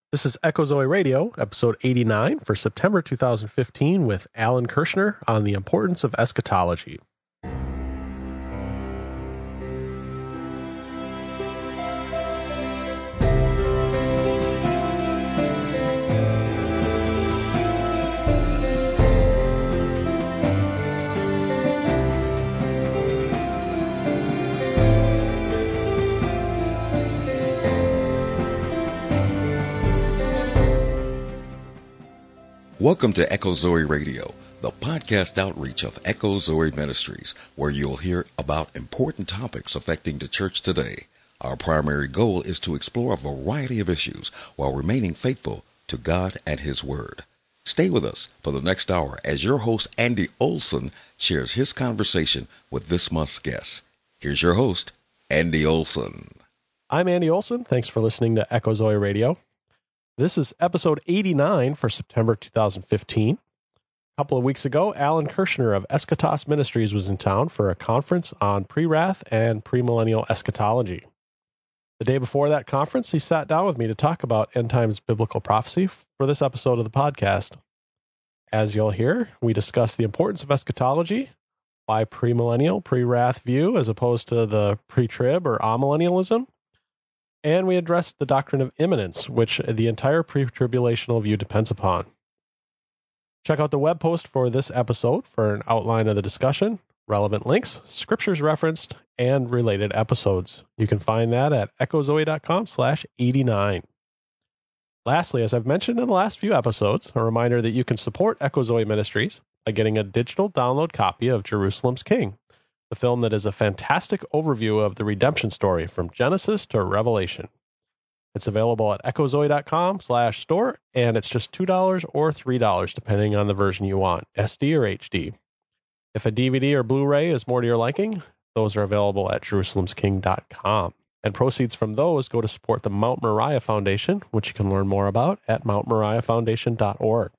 This is Echo Zoe Radio, episode 89 for September 2015 with Alan Kirshner on the importance of eschatology. Welcome to Echo Zoe Radio, the podcast outreach of Echo Zoe Ministries, where you'll hear about important topics affecting the church today. Our primary goal is to explore a variety of issues while remaining faithful to God and His Word. Stay with us for the next hour as your host, Andy Olson, shares his conversation with this month's guest. Here's your host, Andy Olson. I'm Andy Olson. Thanks for listening to Echo Zoe Radio. This is episode 89 for September 2015. A couple of weeks ago, Alan Kirshner of Eschatos Ministries was in town for a conference on pre-wrath and premillennial eschatology. The day before that conference, he sat down with me to talk about end times biblical prophecy for this episode of the podcast. As you'll hear, we discuss the importance of eschatology, why premillennial, pre-wrath view as opposed to the pre-trib or amillennialism, and we addressed the doctrine of imminence, which the entire pre-tribulational view depends upon. Check out the web post for this episode for an outline of the discussion, relevant links, scriptures referenced, and related episodes. You can find that at echozoe.com/89. Lastly, as I've mentioned in the last few episodes, a reminder that you can support Echo Zoe Ministries by getting a digital download copy of Jerusalem's King, the film that is a fantastic overview of the redemption story from Genesis to Revelation. It's available at echozoe.com/store, and it's just $2 or $3, depending on the version you want, SD or HD. If a DVD or Blu-ray is more to your liking, those are available at jerusalemsking.com. And proceeds from those go to support the Mount Moriah Foundation, which you can learn more about at mountmoriahfoundation.org.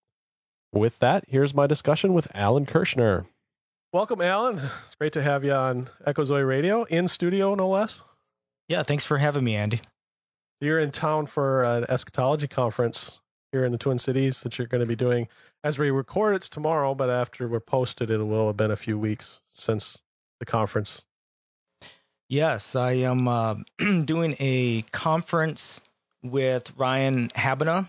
With that, here's my discussion with Alan Kirshner. Welcome, Alan. It's great to have you on Echo Zoe Radio, in studio, no less. Yeah, thanks for having me, Andy. You're in town for an eschatology conference here in the Twin Cities that you're going to be doing. As we record, it's tomorrow, but after we're posted, it will have been a few weeks since the conference. Yes, I am doing a conference with Ryan Habana,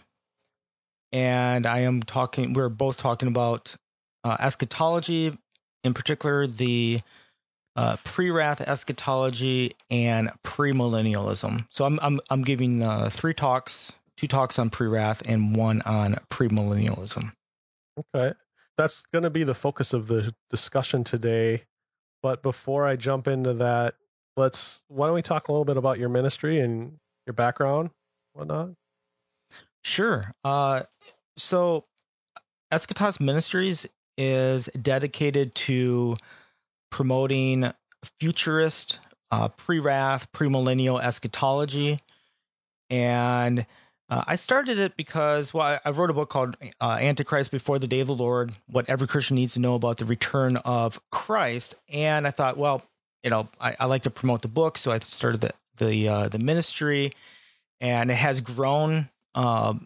and we're both talking about eschatology, in particular the pre-wrath eschatology and premillennialism. So I'm giving two talks on pre-wrath and one on premillennialism. Okay, that's going to be the focus of the discussion today. But before I jump into that, why don't we talk a little bit about your ministry and your background, whatnot? Sure. So Eschatos Ministries is dedicated to promoting futurist, pre-wrath, premillennial eschatology. And I started it because, I wrote a book called Antichrist Before the Day of the Lord, What Every Christian Needs to Know About the Return of Christ. And I thought, I like to promote the book, so I started the ministry, and it has grown, more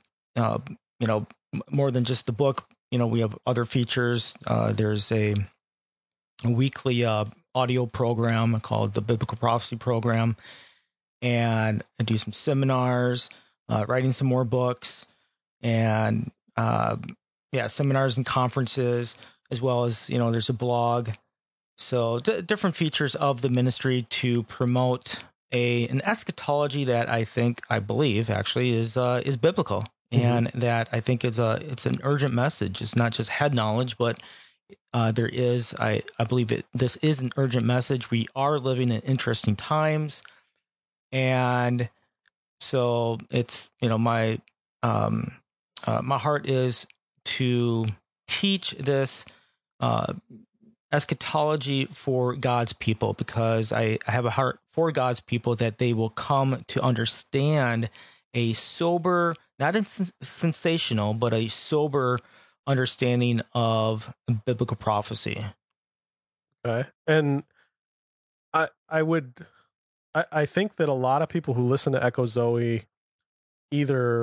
than just the book. We have other features. There's a weekly audio program called the Biblical Prophecy Program, and I do some seminars, writing some more books, and seminars and conferences, as well as there's a blog. So different features of the ministry to promote an eschatology that I believe actually is biblical. And that I think it's an urgent message. It's not just head knowledge, but I believe this is an urgent message. We are living in interesting times, and so it's my heart is to teach this eschatology for God's people, because I have a heart for God's people, that they will come to understand a sober, not sensational, but a sober understanding of biblical prophecy. Okay. And I think that a lot of people who listen to Echo Zoe either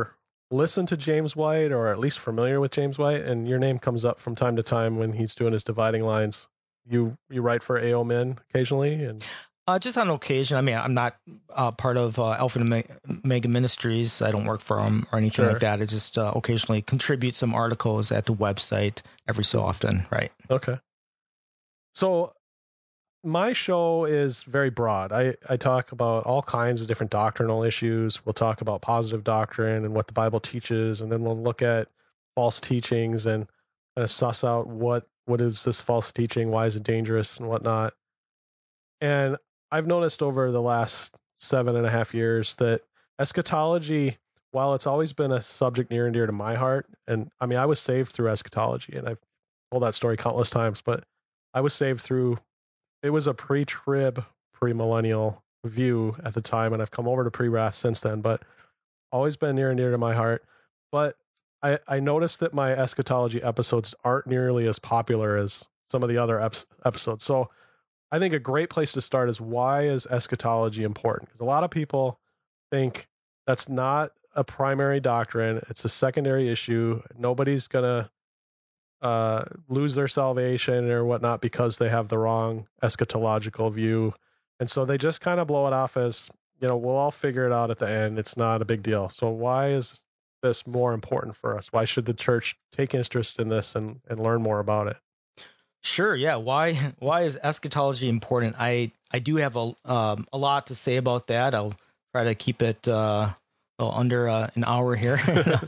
listen to James White or at least familiar with James White, and your name comes up from time to time when he's doing his dividing lines. You write for A.O. Min occasionally? And just on occasion. I mean, I'm not part of Alpha and Omega Ministries. I don't work for them or anything like that. I just occasionally contribute some articles at the website every so often, right? Okay. So my show is very broad. I talk about all kinds of different doctrinal issues. We'll talk about positive doctrine and what the Bible teaches, and then we'll look at false teachings and suss out what is this false teaching, why is it dangerous, and whatnot. And I've noticed over the last 7.5 years that eschatology, while it's always been a subject near and dear to my heart, and I mean, I was saved through eschatology, and I've told that story countless times, but I was saved through, it was a pre-trib, premillennial view at the time, and I've come over to pre-wrath since then, but always been near and dear to my heart. But I noticed that my eschatology episodes aren't nearly as popular as some of the other episodes. So I think a great place to start is, why is eschatology important? Because a lot of people think that's not a primary doctrine. It's a secondary issue. Nobody's going to lose their salvation or whatnot because they have the wrong eschatological view. And so they just kind of blow it off as, we'll all figure it out at the end. It's not a big deal. So why is this more important for us? Why should the church take interest in this and learn more about it? Sure. Yeah. Why is eschatology important? I do have a lot to say about that. I'll try to keep it under an hour here.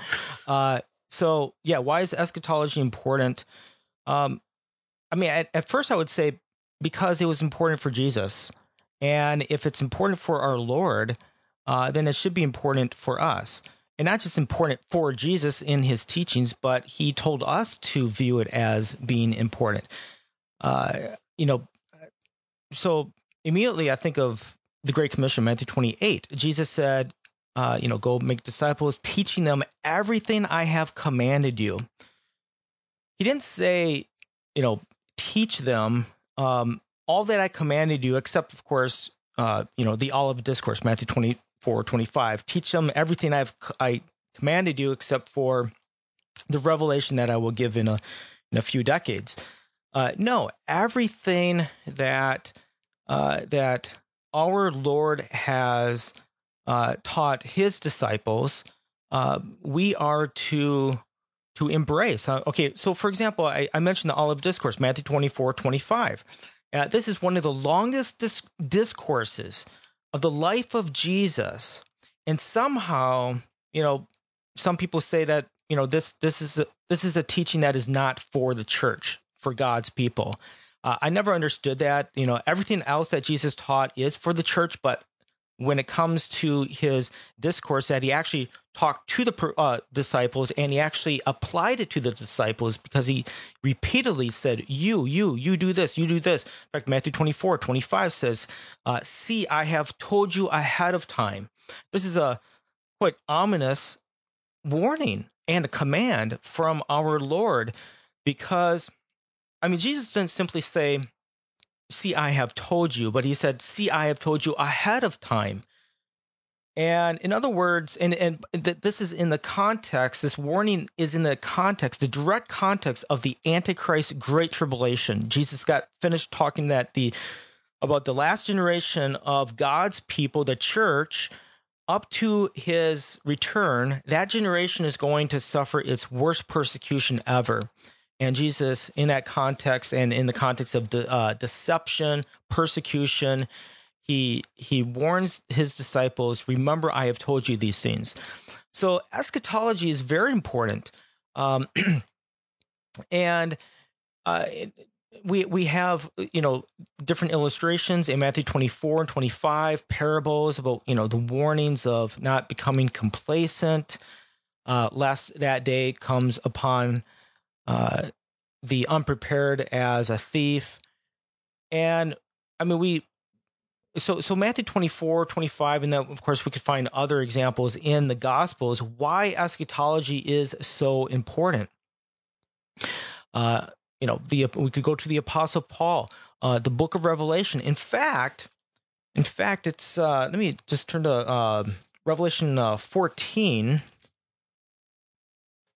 So yeah, why is eschatology important? I mean, at first I would say because it was important for Jesus, and if it's important for our Lord, then it should be important for us. And not just important for Jesus in his teachings, but he told us to view it as being important. So immediately I think of the Great Commission, Matthew 28. Jesus said, go make disciples, teaching them everything I have commanded you. He didn't say, teach them all that I commanded you, except, of course, the Olivet Discourse, Matthew 24:25. Teach them everything I commanded you, except for the revelation that I will give in a few decades. No, everything that our Lord has taught his disciples, we are to embrace. Okay, so for example, I mentioned the Olivet Discourse, Matthew 24:25. This is one of the longest discourses of the life of Jesus, and somehow, some people say that this is a teaching that is not for the church, for God's people. I never understood that. Everything else that Jesus taught is for the church, but when it comes to his discourse, that he actually talked to the disciples, and he actually applied it to the disciples, because he repeatedly said, you do this, you do this. In fact, Matthew 24:25 says, see, I have told you ahead of time. This is a quite ominous warning and a command from our Lord, because, Jesus didn't simply say, see, I have told you, but he said, see, I have told you ahead of time. And in other words, this is in the context, this warning is in the context, the direct context of the Antichrist Great Tribulation. Jesus got finished talking about the last generation of God's people, the church, up to his return. That generation is going to suffer its worst persecution ever. And Jesus, in that context, and in the context of deception, persecution, he warns his disciples, remember, I have told you these things. So eschatology is very important. And we have, different illustrations in Matthew 24 and 25, parables about, the warnings of not becoming complacent, lest that day comes upon the unprepared as a thief. And so Matthew 24:25, and then of course we could find other examples in the Gospels why eschatology is so important. We could go to the Apostle Paul, the book of Revelation. In fact, it's let me just turn to Revelation 14.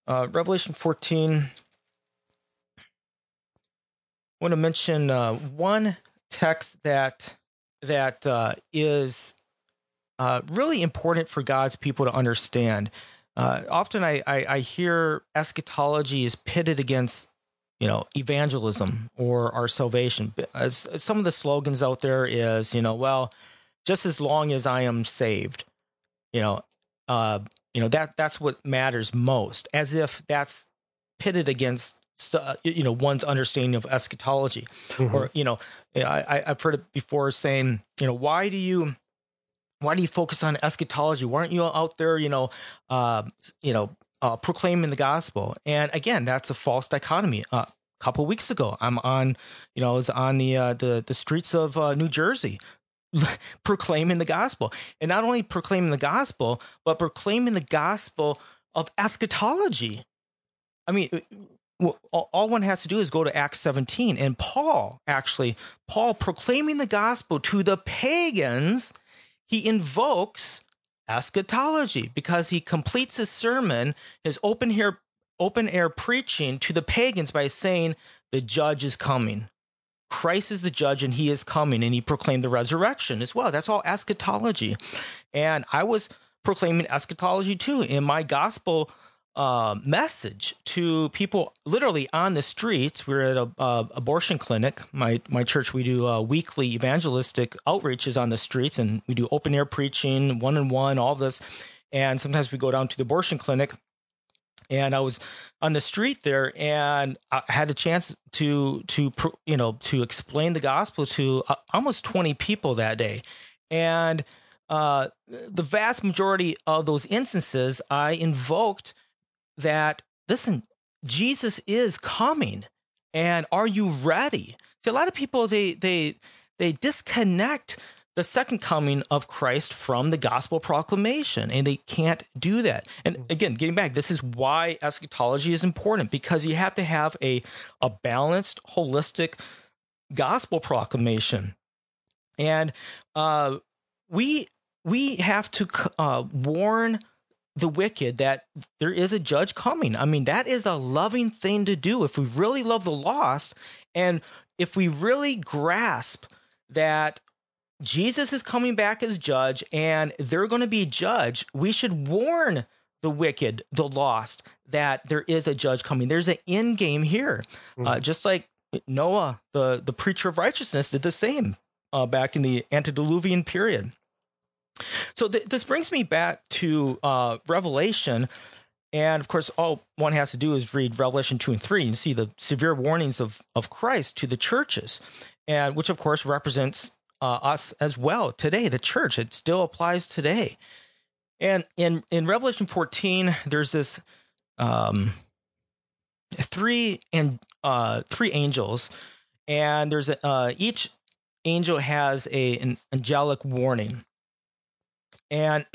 Revelation 14. I want to mention one text that is really important for God's people to understand. Often I hear eschatology is pitted against, evangelism or our salvation. Some of the slogans out there is, well, just as long as I am saved, that's what matters most, as if that's pitted against one's understanding of eschatology. Mm-hmm. Or I've heard it before saying, why do you focus on eschatology? Why aren't you out there proclaiming the gospel? And again, that's a false dichotomy. A couple of weeks ago, I was on the streets of New Jersey proclaiming the gospel, and not only proclaiming the gospel, but proclaiming the gospel of eschatology. I mean, all one has to do is go to Acts 17, and Paul proclaiming the gospel to the pagans, he invokes eschatology because he completes his sermon, his open air preaching to the pagans by saying the judge is coming. Christ is the judge and he is coming, and he proclaimed the resurrection as well. That's all eschatology. And I was proclaiming eschatology too in my gospel message to people literally on the streets. We're at a abortion clinic. My church, we do weekly evangelistic outreaches on the streets, and we do open air preaching, one-on-one, all of this. And sometimes we go down to the abortion clinic. And I was on the street there, and I had a chance to explain the gospel to almost 20 people that day. And the vast majority of those instances, I invoked that, listen, Jesus is coming, and are you ready? See, a lot of people, they disconnect the second coming of Christ from the gospel proclamation, and they can't do that. And again, getting back, this is why eschatology is important, because you have to have a balanced, holistic gospel proclamation. And we have to warn the wicked that there is a judge coming. I mean, that is a loving thing to do if we really love the lost, and if we really grasp that Jesus is coming back as judge and they're going to be judged. We should warn the wicked, the lost, that there is a judge coming. There's an end game here. Just like Noah, the preacher of righteousness, did the same back in the antediluvian period. So this brings me back to Revelation. And of course, all one has to do is read Revelation 2 and 3 and see the severe warnings of Christ to the churches, and which of course represents us as well today, the church. It still applies today. And in Revelation 14, there's this three angels, and there's each angel has an angelic warning. And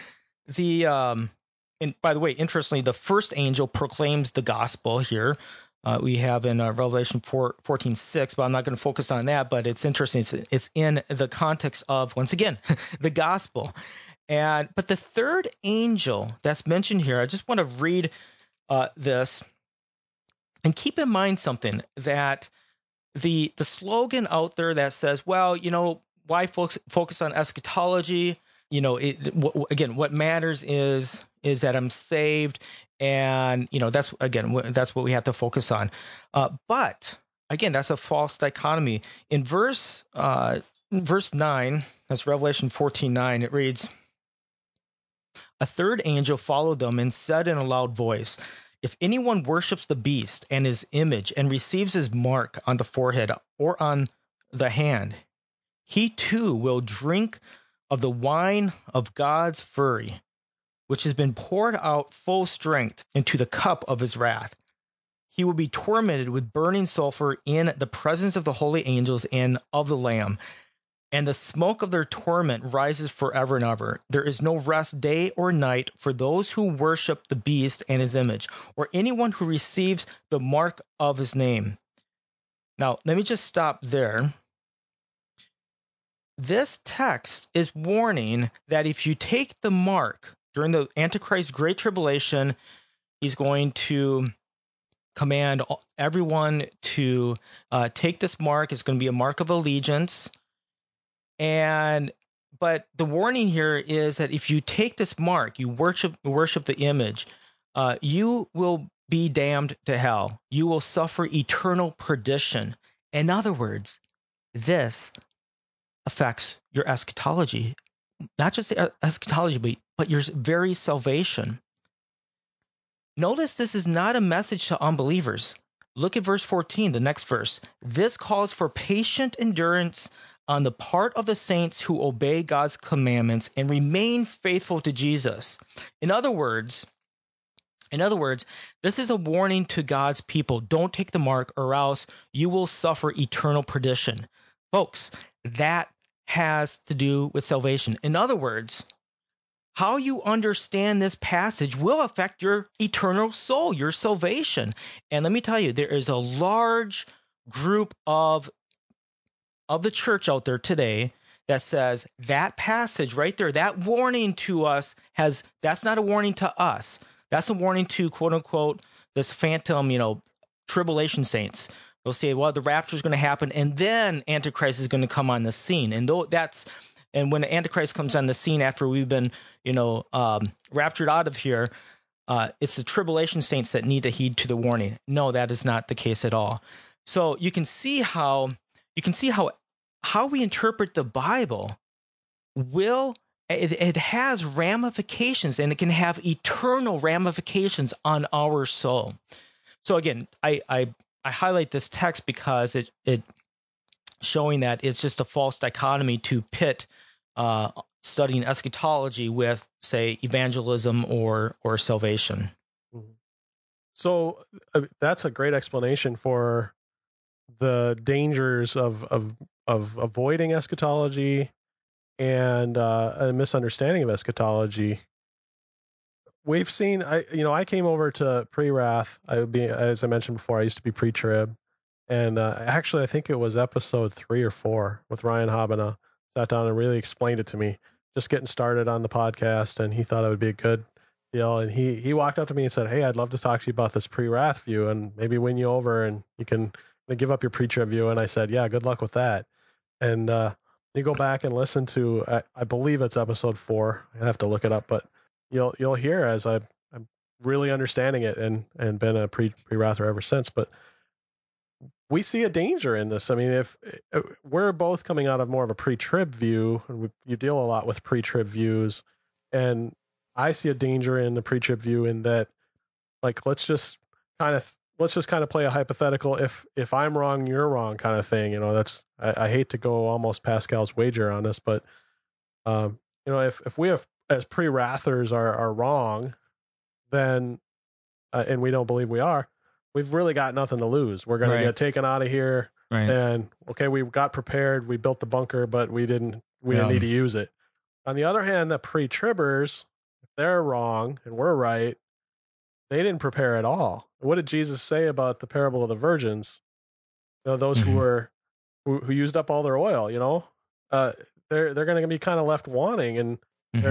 and by the way, interestingly, the first angel proclaims the gospel here. We have in Revelation 14:6, but I'm not going to focus on that. But it's interesting. It's in the context of, once again, the gospel. But the third angel that's mentioned here, I just want to read this and keep in mind something, that the slogan out there that says, well, why focus on eschatology? What matters is that I'm saved. And, that's what we have to focus on. But again, that's a false dichotomy. In verse 9, that's Revelation 14:9, it reads, "A third angel followed them and said in a loud voice, 'If anyone worships the beast and his image and receives his mark on the forehead or on the hand, he too will drink of the wine of God's fury, which has been poured out full strength into the cup of his wrath. He will be tormented with burning sulfur in the presence of the holy angels and of the Lamb, and the smoke of their torment rises forever and ever. There is no rest day or night for those who worship the beast and his image, or anyone who receives the mark of his name.'" Now, let me just stop there. This text is warning that if you take the mark during the Antichrist Great Tribulation, He's going to command everyone to take this mark. It's going to be a mark of allegiance. But the warning here is that if you take this mark, you worship the image, you will be damned to hell. You will suffer eternal perdition. In other words, this affects your eschatology, not just the eschatology, but your very salvation. Notice this is not a message to unbelievers. Look at verse 14, the next verse. This calls for patient endurance on the part of the saints who obey God's commandments and remain faithful to Jesus. In other words, this is a warning to God's people. Don't take the mark or else you will suffer eternal perdition. Folks, that has to do with salvation. In other words, how you understand this passage will affect your eternal soul, your salvation. And let me tell you, there is a large group of the church out there today that says that passage right there, that warning to us that's not a warning to us. That's a warning to, quote unquote, this phantom, tribulation saints. They'll say, well, the rapture is going to happen and then Antichrist is going to come on the scene. And when the Antichrist comes on the scene after we've been, raptured out of here, it's the tribulation saints that need to heed to the warning. No, that is not the case at all. So you can see how we interpret the Bible it has ramifications, and it can have eternal ramifications on our soul. So again, I highlight this text because it showing that it's just a false dichotomy to pit studying eschatology with, say, evangelism or salvation. So that's a great explanation for the dangers of avoiding eschatology and a misunderstanding of eschatology. We've seen, I came over to pre-wrath. As I mentioned before, I used to be pre-trib. And actually, I think it was episode 3 or 4 with Ryan Habana. Sat down and really explained it to me, just getting started on the podcast. And he thought it would be a good deal. And he walked up to me and said, hey, I'd love to talk to you about this pre-wrath view and maybe win you over and you can give up your pre-trib view. And I said, yeah, good luck with that. And you go back and listen to, I believe it's episode 4. I have to look it up, but you'll hear as I'm really understanding it and been a pre-wrather ever since. But we see a danger in this. I mean, if we're both coming out of more of a pre-trib view, and you deal a lot with pre-trib views, and I see a danger in the pre-trib view in that, like, let's just kind of play a hypothetical. If I'm wrong, you're wrong kind of thing. That's, I hate to go almost Pascal's wager on this, but if we have, as pre-wrathers are wrong, then and we don't believe we are, we've really got nothing to lose. We're going to get taken out of here, and okay, we got prepared, we built the bunker, but we didn't need to use it. On the other hand, the pre-tribbers, if they're wrong and we're right, they didn't prepare at all. What did Jesus say about the parable of the virgins? Those who used up all their oil. They're going to be kind of left wanting, and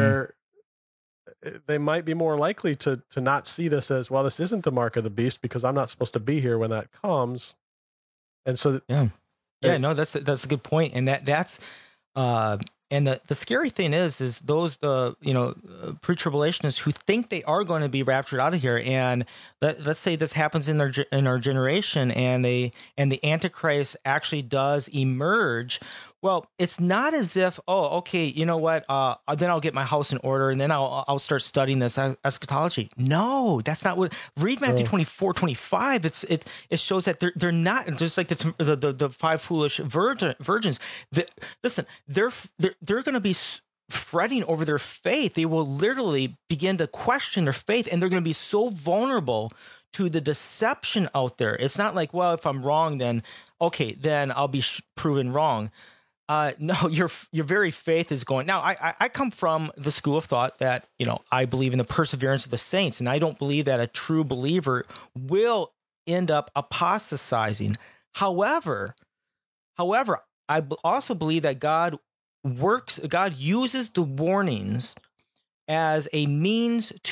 they might be more likely to not see this as, well, this isn't the mark of the beast because I'm not supposed to be here when that comes. And so, that's a good point, and that's. And the scary thing is those pre-tribulationists who think they are going to be raptured out of here, and let's say this happens in our generation, and the Antichrist actually does emerge. Well, it's not as if, oh, okay, you know what? Then I'll get my house in order, and then I'll start studying this eschatology. No, that's not what. Read Matthew 24:25. It shows that they're not just like the 5 foolish virgins. Listen, they're going to be fretting over their faith. They will literally begin to question their faith, and they're going to be so vulnerable to the deception out there. It's not like, well, if I'm wrong, then okay, then I'll be proven wrong. No, your very faith is going. Now, I come from the school of thought that, I believe in the perseverance of the saints, and I don't believe that a true believer will end up apostatizing. However, I also believe that God uses the warnings as a means to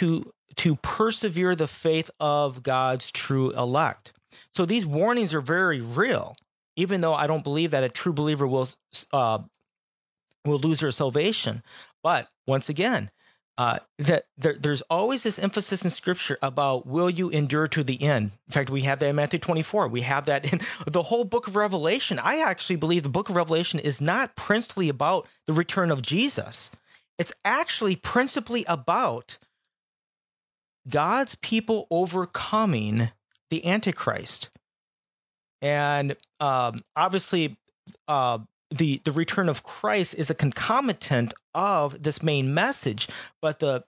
persevere the faith of God's true elect. So these warnings are very real, even though I don't believe that a true believer will lose their salvation. But once again, there's always this emphasis in Scripture about will you endure to the end. In fact, we have that in Matthew 24. We have that in the whole book of Revelation. I actually believe the book of Revelation is not principally about the return of Jesus. It's actually principally about God's people overcoming the Antichrist. And obviously, the return of Christ is a concomitant of this main message, but the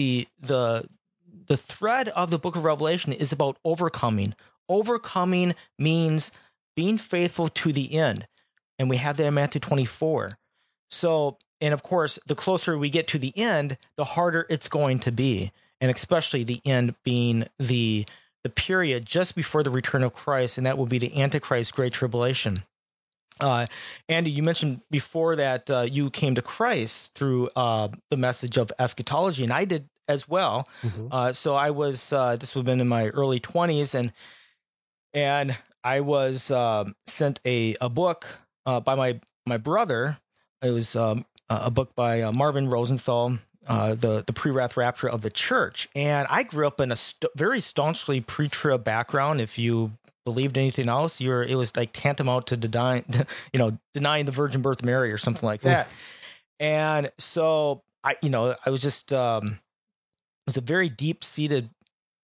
thread of the book of Revelation is about overcoming. Overcoming means being faithful to the end, and we have that in Matthew 24. So, and of course, the closer we get to the end, the harder it's going to be, and especially the end being the period just before the return of Christ, and that will be the Antichrist Great Tribulation. Andy, you mentioned before that you came to Christ through the message of eschatology, and I did as well. Mm-hmm. So I was this would have been in my early 20s, and I was sent a book by my brother. It was a book by Marvin Rosenthal, the pre-wrath rapture of the church. And I grew up in a very staunchly pre-trib background. If you believed anything else, it was like tantamount to denying the virgin birth of Mary or something like that. And so I was just, it was a very deep seated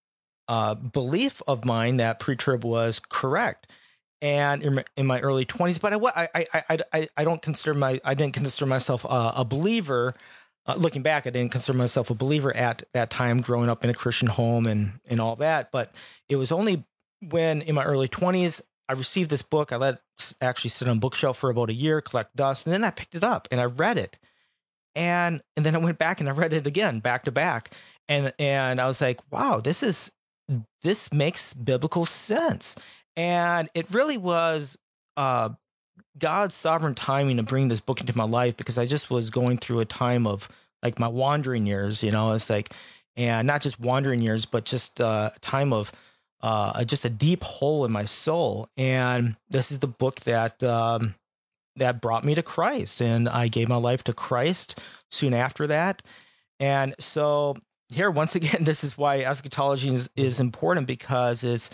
belief of mine that pre-trib was correct. And in my early 20s, but I didn't consider myself a believer. Looking back, I didn't consider myself a believer at that time, growing up in a Christian home and all that. But it was only when in my early 20s, I received this book. I let it actually sit on a bookshelf for about a year, collect dust, and then I picked it up and I read it. And then I went back and I read it again, back to back. And I was like, wow, this makes biblical sense. And it really was God's sovereign timing to bring this book into my life, because I just was going through a time of like my wandering years, it's like, and not just wandering years, but just a time of just a deep hole in my soul. And this is the book that brought me to Christ, and I gave my life to Christ soon after that. And so here, once again, this is why eschatology is important, because it's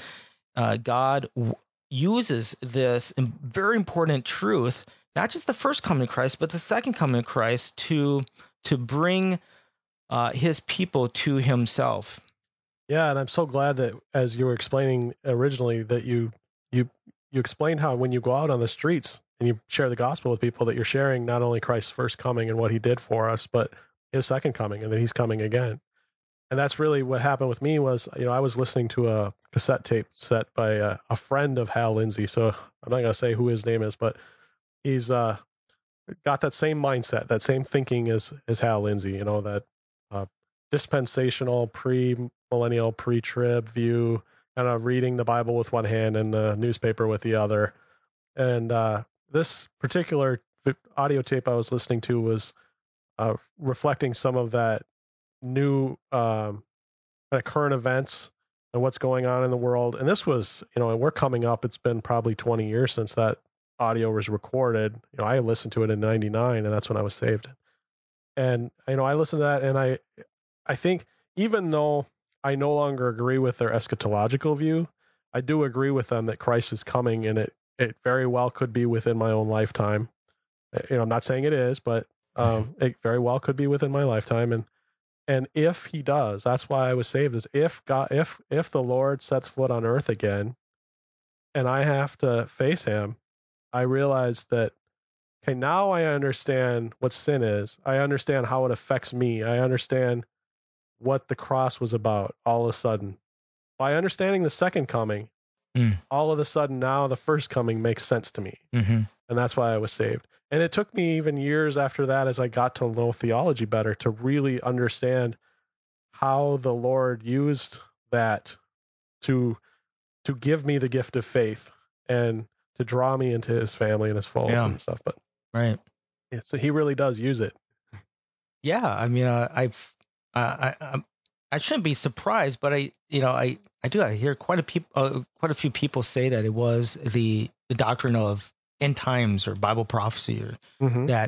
God uses this very important truth, not just the first coming of Christ, but the second coming of Christ to bring his people to himself. Yeah, and I'm so glad that, as you were explaining originally, that you explained how when you go out on the streets and you share the gospel with people, that you're sharing not only Christ's first coming and what he did for us, but his second coming, and that he's coming again. And that's really what happened with me. Was, I was listening to a cassette tape set by a friend of Hal Lindsey. So I'm not going to say who his name is, but he's got that same mindset, that same thinking as Hal Lindsey, that dispensational, pre-millennial, pre-trib view, kind of reading the Bible with one hand and the newspaper with the other. And this particular audio tape I was listening to was reflecting some of that new current events and what's going on in the world. And this was, and we're coming up, it's been probably 20 years since that audio was recorded. I listened to it in 99, and that's when I was saved. And, I listened to that, and I think even though I no longer agree with their eschatological view, I do agree with them that Christ is coming, and it very well could be within my own lifetime. I'm not saying it is, but it very well could be within my lifetime. And if he does, that's why I was saved, is if the Lord sets foot on earth again and I have to face him, I realize that, okay, now I understand what sin is. I understand how it affects me. I understand what the cross was about all of a sudden. By understanding the second coming, all of a sudden now the first coming makes sense to me. Mm-hmm. And that's why I was saved. And it took me even years after that, as I got to know theology better, to really understand how the Lord used that to give me the gift of faith and to draw me into his family and his fold and stuff. But right. Yeah, so he really does use it. Yeah. I mean, I I shouldn't be surprised, but I hear quite a few people say that it was the doctrine of end times or Bible prophecy or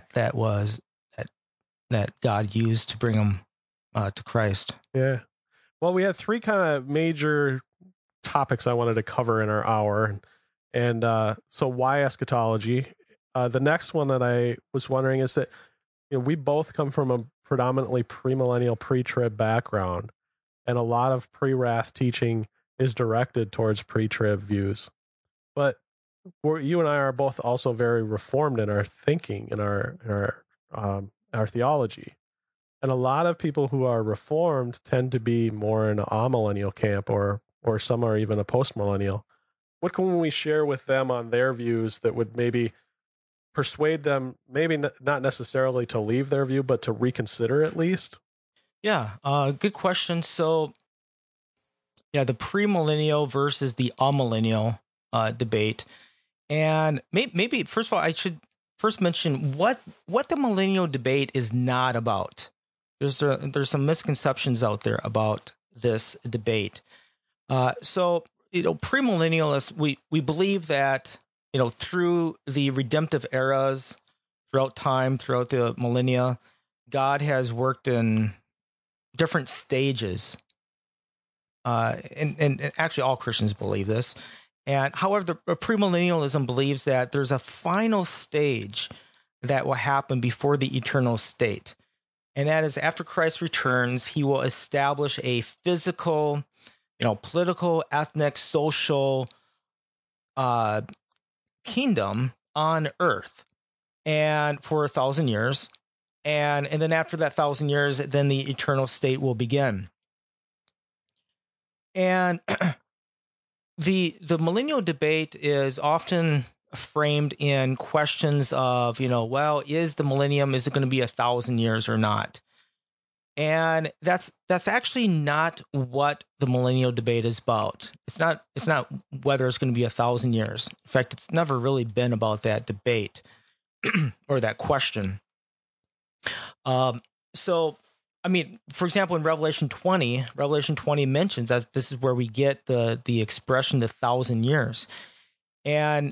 that God used to bring them to Christ. Yeah. Well, we had three kind of major topics I wanted to cover in our hour. And so why eschatology? The next one that I was wondering is that, we both come from a predominantly premillennial, pre-trib background, and a lot of pre-wrath teaching is directed towards pre-trib views. But you and I are both also very reformed in our thinking, in our theology. And a lot of people who are reformed tend to be more in an amillennial camp, or some are even a postmillennial. What can we share with them on their views that would maybe persuade them, maybe not necessarily to leave their view, but to reconsider at least? Yeah, good question. So, the premillennial versus the amillennial debate. And maybe, first of all, I should first mention what the millennial debate is not about. There's some misconceptions out there about this debate. So, premillennialists, we believe that, through the redemptive eras, throughout time, throughout the millennia, God has worked in different stages. And actually all Christians believe this. And however, the premillennialism believes that there's a final stage that will happen before the eternal state. And that is after Christ returns, he will establish a physical, political, ethnic, social kingdom on earth, and for 1,000 years. And then after that 1,000 years, then the eternal state will begin. And the millennial debate is often framed in questions of, is the millennium, is it going to be 1,000 years or not? And that's actually not what the millennial debate is about. It's not whether it's going to be 1,000 years. In fact, it's never really been about that debate or that question. So, for example, in Revelation 20 mentions that this is where we get the expression the 1,000 years. And,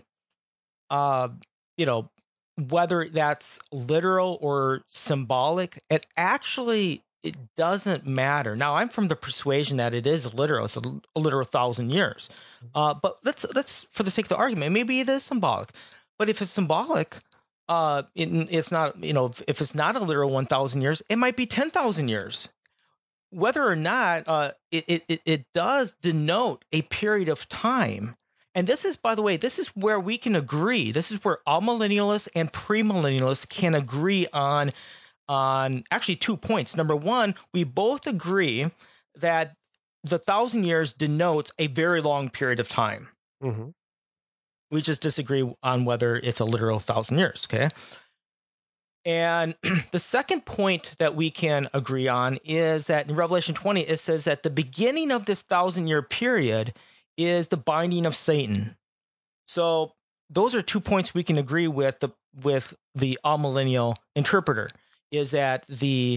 whether that's literal or symbolic, it doesn't matter. Now, I'm from the persuasion that it is literal. It's a literal 1,000 years. But let's, for the sake of the argument, maybe it is symbolic. But if it's symbolic, it's not, if it's not a literal 1,000 years, it might be 10,000 years. Whether or not, it does denote a period of time. And this is, by the way, this is where we can agree. This is where amillennialists and premillennialists can agree on actually 2 points. Number one, we both agree that the 1,000 years denotes a very long period of time. Mm-hmm. We just disagree on whether it's a literal 1,000 years, okay? And the second point that we can agree on is that in Revelation 20, it says that the beginning of this 1,000-year period is the binding of Satan. So those are 2 points we can agree with the amillennial interpreter, is that the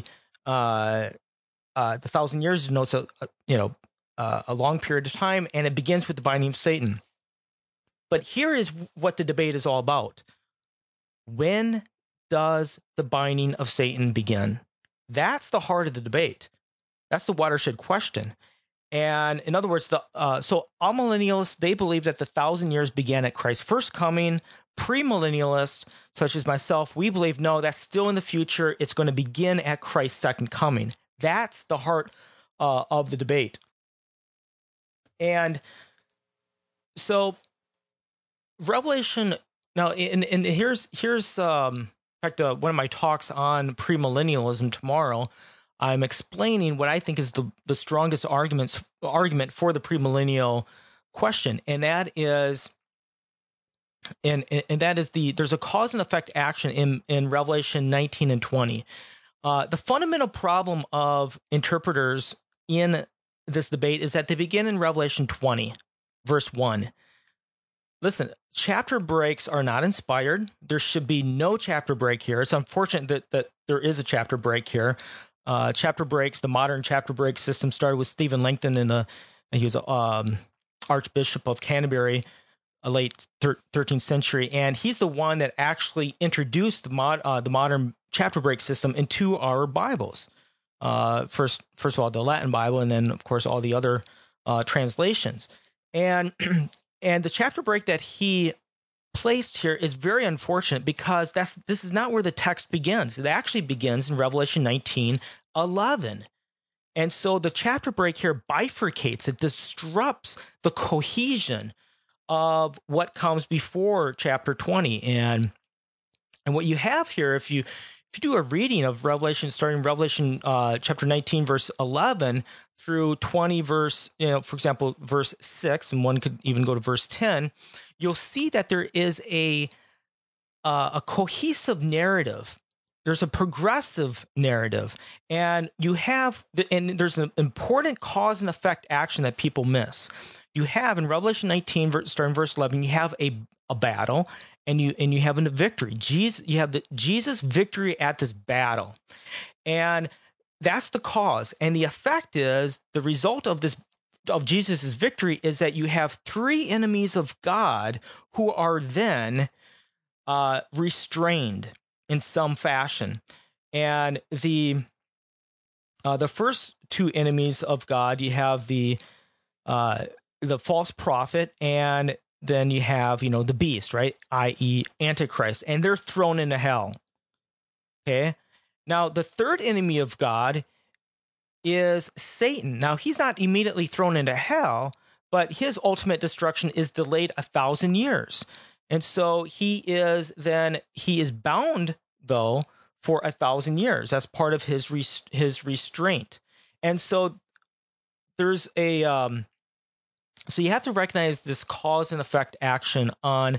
1,000 years denotes a long period of time, and it begins with the binding of Satan. But here is what the debate is all about. When does the binding of Satan begin? That's the heart of the debate. That's the watershed question. And in other words, so amillennialists, they believe that the 1,000 years began at Christ's first coming. Premillennialists, such as myself, we believe, no, that's still in the future. It's going to begin at Christ's second coming. That's the heart of the debate. And so Revelation, now, and here's in fact, one of my talks on premillennialism tomorrow, I'm explaining what I think is the strongest argument for the premillennial question, and that is, there's a cause and effect action in Revelation 19 and 20. The fundamental problem of interpreters in this debate is that they begin in Revelation 20, verse 1. Listen, chapter breaks are not inspired. There should be no chapter break here. It's unfortunate that there is a chapter break here. chapter breaks. The modern chapter break system started with Stephen Langton he was Archbishop of Canterbury, a late 13th century, and he's the one that actually introduced the modern chapter break system into our Bibles. First of all, the Latin Bible, and then of course all the other translations. And the chapter break that he placed here is very unfortunate because this is not where the text begins. It actually begins in Revelation 19:11. And so the chapter break here bifurcates. It disrupts the cohesion of what comes before chapter 20. And what you have here, if you do a reading of Revelation, starting Revelation chapter 19, verse 11 through 20, verse, for example, verse 6, and one could even go to verse 10, you'll see that there is a cohesive narrative. There's a progressive narrative, and and there's an important cause and effect action that people miss. You have in Revelation 19, starting verse 11, you have a battle, and you have a victory. You have Jesus' victory at this battle, and that's the cause. And the effect is the result of Jesus' victory is that you have three enemies of God who are then restrained in some fashion. And the first two enemies of God, you have the false prophet, and then you have, the beast, right? i.e. Antichrist, and they're thrown into hell. Okay. Now, the third enemy of God is Satan. Now, he's not immediately thrown into hell, but his ultimate destruction is delayed 1,000 years. And so he is bound, though, for 1,000 years. That's part of his restraint. And so there's so you have to recognize this cause and effect action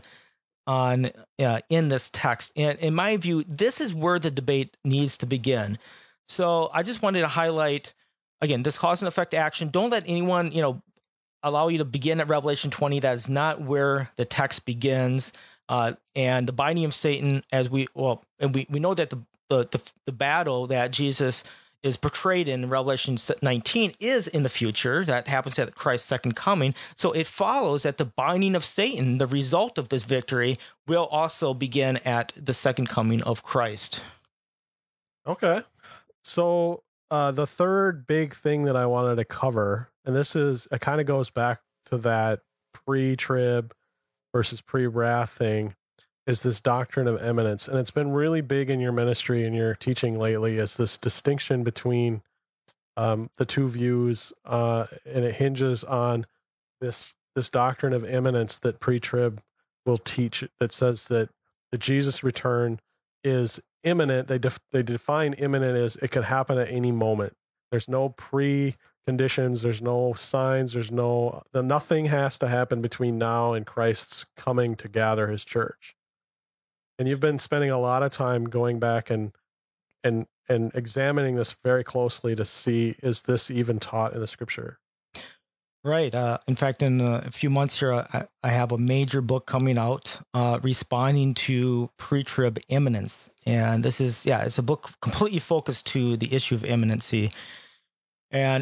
in this text. And in my view, this is where the debate needs to begin. So I just wanted to highlight, again, this cause and effect action. Don't let anyone, allow you to begin at Revelation 20. That is not where the text begins. And the binding of Satan, we know that the battle that Jesus is portrayed in Revelation 19 is in the future. That happens at Christ's second coming. So it follows that the binding of Satan, the result of this victory, will also begin at the second coming of Christ. Okay. So the third big thing that I wanted to cover, and it kind of goes back to that pre-trib versus pre-wrath thing, is this doctrine of imminence. And it's been really big in your ministry and your teaching lately, is this distinction between the two views, and it hinges on this doctrine of imminence that pre-trib will teach, that says that the Jesus return is imminent. They define imminent as it can happen at any moment. There's no preconditions, there's no signs, nothing has to happen between now and Christ's coming to gather his church. And you've been spending a lot of time going back and examining this very closely to see, is this even taught in the scripture? Right. In fact, in a few months here, I have a major book coming out responding to pre-trib imminence. And this is, it's a book completely focused to the issue of imminency. And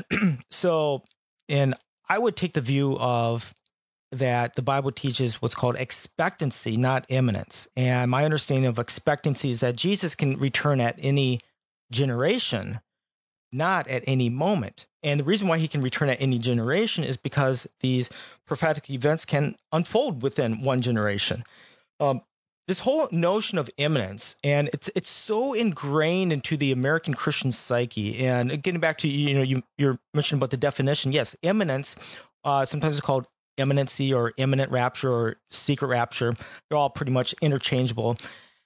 and I would take the view of that the Bible teaches what's called expectancy, not imminence. And my understanding of expectancy is that Jesus can return at any generation, not at any moment. And the reason why he can return at any generation is because these prophetic events can unfold within one generation. This whole notion of imminence, and it's so ingrained into the American Christian psyche. And getting back to, you're mentioning about the definition. Yes, imminence, sometimes it's called imminency or imminent rapture or secret rapture. They're all pretty much interchangeable.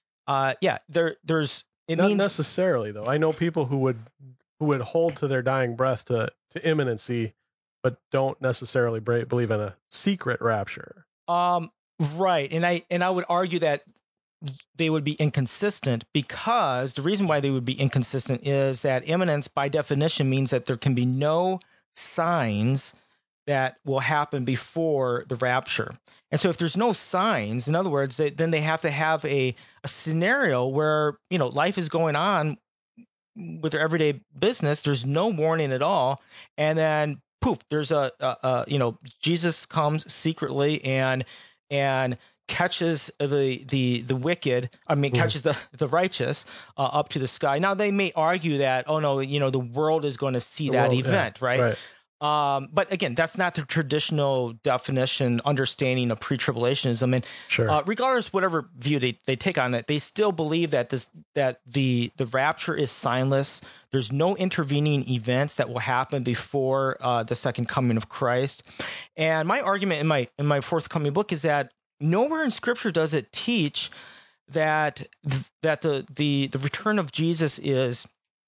There's not necessarily, though. I know people who would hold to their dying breath to imminency, but don't necessarily believe in a secret rapture. Right. And I would argue that they would be inconsistent, because the reason why they would be inconsistent is that imminence by definition means that there can be no signs that will happen before the rapture. And so if there's no signs, in other words, then they have to have a scenario where, life is going on with their everyday business. There's no warning at all, and then poof, there's Jesus comes secretly and catches the wicked. I mean, catches the righteous up to the sky. Now they may argue that, oh no, the world is going to see that event, right? But again, that's not the traditional definition, understanding of pre-tribulationism. And regardless, whatever view they take on it, they still believe that the rapture is signless. There's no intervening events that will happen before the second coming of Christ. And my argument in my forthcoming book is that nowhere in Scripture does it teach that the return of Jesus is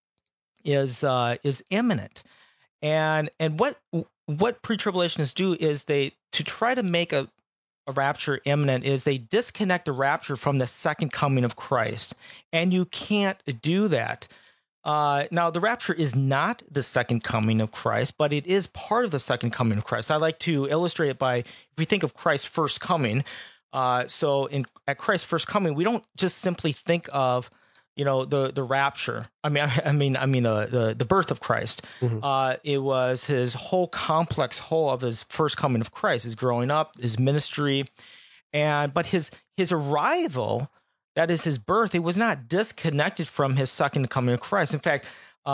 imminent. And what pre-tribulationists do is to try to make a rapture imminent is they disconnect the rapture from the second coming of Christ, and you can't do that. Now, the rapture is not the second coming of Christ, but it is part of the second coming of Christ. I like to illustrate it by, if we think of Christ's first coming. So at Christ's first coming, we don't just simply think of the rapture. I mean the birth of Christ. It was his whole complex whole of his first coming of Christ, his growing up, his ministry, but his arrival, that is his birth, it was not disconnected from his second coming of Christ. In fact,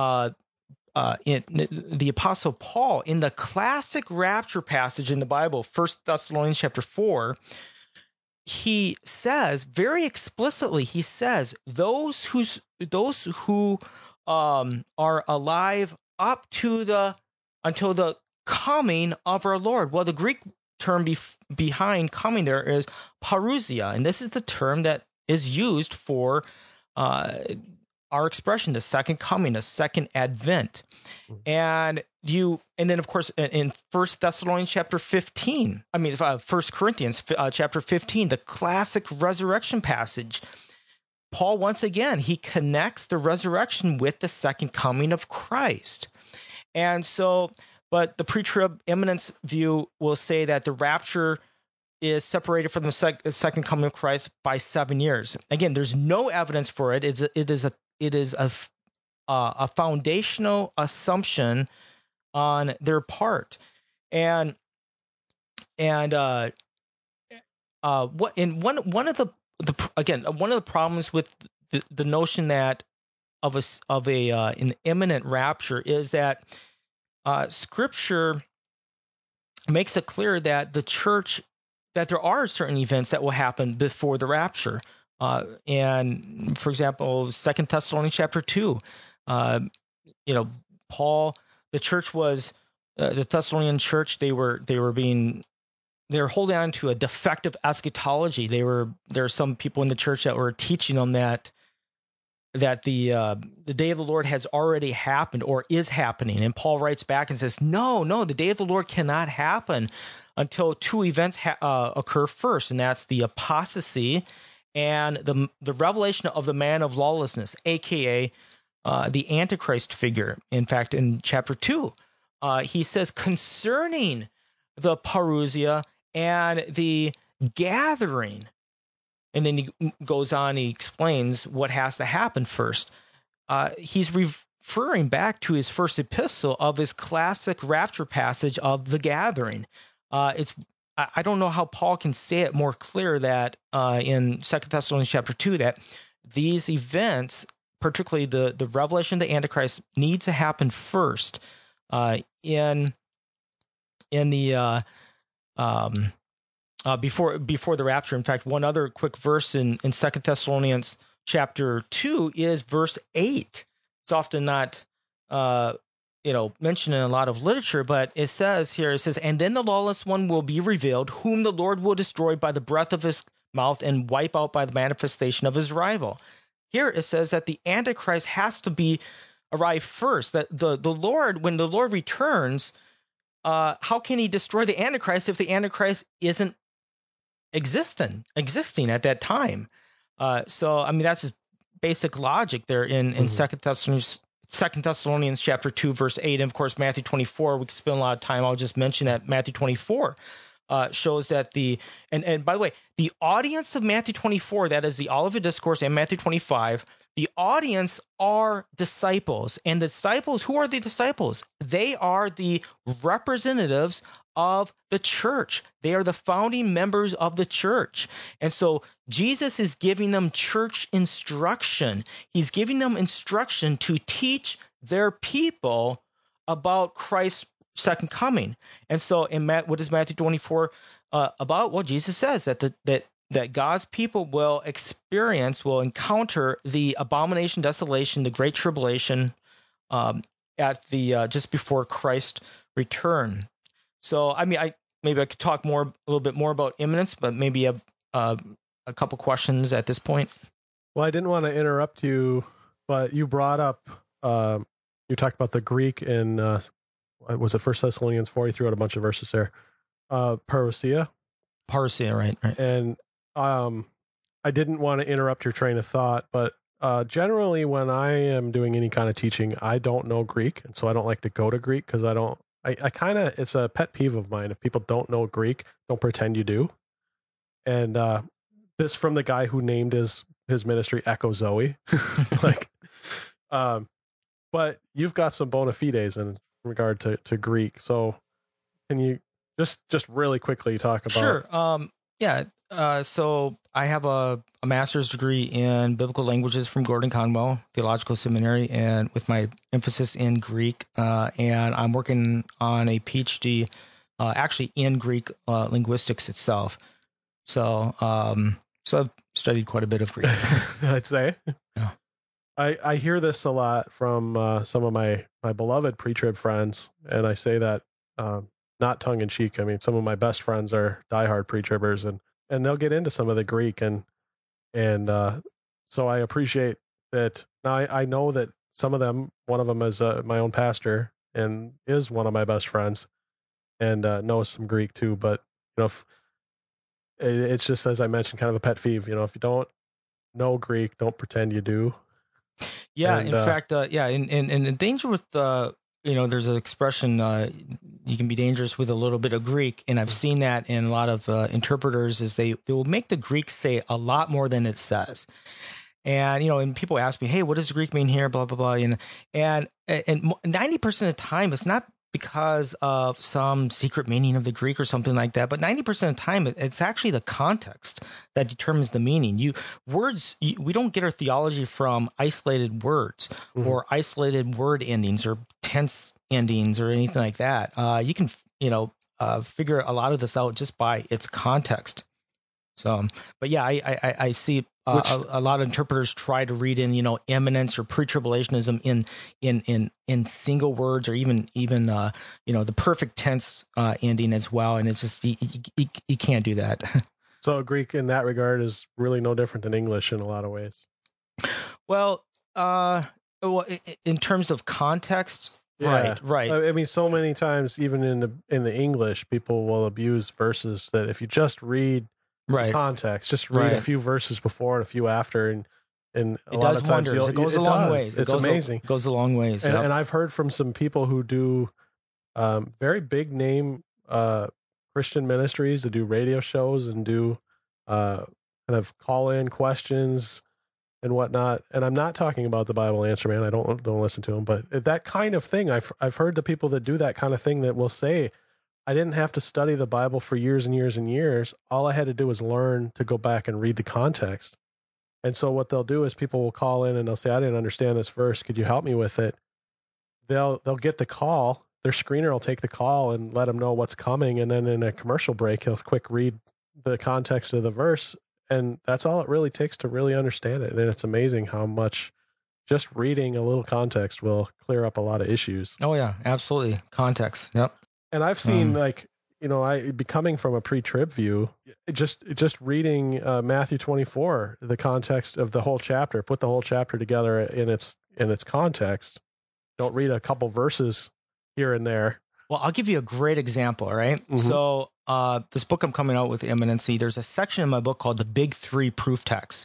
the Apostle Paul, in the classic rapture passage in the Bible, 1 Thessalonians chapter 4, he says very explicitly, he says, those who are alive up to until the coming of our Lord. Well, the Greek term behind coming there is parousia, and this is the term that is used for our expression, the second coming, the second advent. And then of course in 1 Thessalonians chapter 15, 1 Corinthians chapter 15, the classic resurrection passage, Paul, once again, he connects the resurrection with the second coming of Christ. And so, but the pre-trib imminence view will say that the rapture is separated from the second coming of Christ by 7 years. Again, there's no evidence for it. It is a foundational assumption on their part, and one of the problems with the notion that of an imminent rapture is that Scripture makes it clear that the church, that there are certain events that will happen before the rapture. And for example, 2 Thessalonians chapter 2, Paul, the church was, the Thessalonian church, they were holding on to a defective eschatology. There are some people in the church that were teaching them that the day of the Lord has already happened or is happening. And Paul writes back and says, no, the day of the Lord cannot happen until two events occur first, and that's the apostasy and the revelation of the man of lawlessness, aka the Antichrist figure. In fact, in chapter 2, he says concerning the parousia and the gathering, and then he goes on, he explains what has to happen first. He's referring back to his first epistle of his classic rapture passage of the gathering. I don't know how Paul can say it more clear that in 2 Thessalonians chapter 2 that these events, particularly the revelation of the Antichrist, needs to happen first in the before the rapture. In fact, one other quick verse in 2 Thessalonians chapter 2 is verse 8. It's often not mentioned in a lot of literature, but it says, and then the lawless one will be revealed, whom the Lord will destroy by the breath of his mouth and wipe out by the manifestation of his rival. Here it says that the Antichrist has to arrive first, that the Lord, when the Lord returns, how can he destroy the Antichrist if the Antichrist isn't existing at that time? So, that's just basic logic there in 2 Thessalonians chapter 2, verse 8. And of course, Matthew 24, we could spend a lot of time. I'll just mention that Matthew 24 shows that and by the way, the audience of Matthew 24, that is the Olivet Discourse, and Matthew 25, the audience are disciples. And the disciples, who are the disciples? They are the representatives of the church. They are the founding members of the church. And so Jesus is giving them church instruction. He's giving them instruction to teach their people about Christ's second coming. And so what is Matthew 24 about? Well, Jesus says that God's people will encounter the abomination, desolation, the great tribulation at the just before Christ's return. So, I mean, maybe I could talk a little bit more about imminence, but maybe a couple questions at this point. Well, I didn't want to interrupt you, but you brought up you talked about the Greek in was it 1 Thessalonians 4? You threw out a bunch of verses there. Parousia, right. And I didn't want to interrupt your train of thought, but generally when I am doing any kind of teaching, I don't know Greek, and so I don't like to go to Greek because I kind of, it's a pet peeve of mine. If people don't know Greek, don't pretend you do. And this from the guy who named his ministry Echo Zoe. But you've got some bona fides in regard to Greek. So can you just really quickly talk about? Sure. So I have a master's degree in biblical languages from Gordon Conwell Theological Seminary, and with my emphasis in Greek, and I'm working on a PhD actually in Greek linguistics itself. So I've studied quite a bit of Greek. I'd say. Yeah. I hear this a lot from some of my beloved pre-trib friends, and I say that not tongue in cheek. I mean, some of my best friends are diehard pre-tribbers, and they'll get into some of the Greek, and so I appreciate that. Now I know that some of them, one of them is my own pastor and is one of my best friends, and knows some Greek too. But it's just, as I mentioned, kind of a pet peeve. If you don't know Greek, don't pretend you do. Yeah, and, in fact, and the danger with there's an expression, you can be dangerous with a little bit of Greek, and I've seen that in a lot of interpreters, is they will make the Greek say a lot more than it says. And, and people ask me, hey, what does Greek mean here, blah, blah, blah. And 90% of the time, it's not because of some secret meaning of the Greek or something like that, but 90% of the time, it's actually the context that determines the meaning. We don't get our theology from isolated words or isolated word endings or tense endings or anything like that. You can, figure a lot of this out just by its context. So, but yeah, I see a lot of interpreters try to read in, imminence or pre-tribulationism in single words, or even the perfect tense ending as well, and it's just you can't do that. So Greek in that regard is really no different than English in a lot of ways. Well, in terms of context. Yeah. Right. I mean, so many times, even in the English, people will abuse verses that if you just read context, just read a few verses before and a few after, and a lot of times wonders. It goes a long ways. It's amazing. It goes a long ways. And I've heard from some people who do very big name Christian ministries that do radio shows and do kind of call in questions and whatnot. And I'm not talking about the Bible Answer Man. I don't listen to them, but that kind of thing. I've heard the people that do that kind of thing that will say, I didn't have to study the Bible for years and years and years. All I had to do was learn to go back and read the context. And so what they'll do is people will call in and they'll say, I didn't understand this verse. Could you help me with it? They'll get the call. Their screener will take the call and let them know what's coming. And then in a commercial break, he'll quick read the context of the verse. And that's all it really takes to really understand it. And it's amazing how much just reading a little context will clear up a lot of issues. Oh yeah, absolutely. Context. Yep. And I've seen I coming from a pre-trib view, just reading Matthew 24, the context of the whole chapter, put the whole chapter together in its context. Don't read a couple verses here and there. Well, I'll give you a great example, right? Mm-hmm. So this book I'm coming out with, Imminency, there's a section in my book called The Big Three Proof Texts.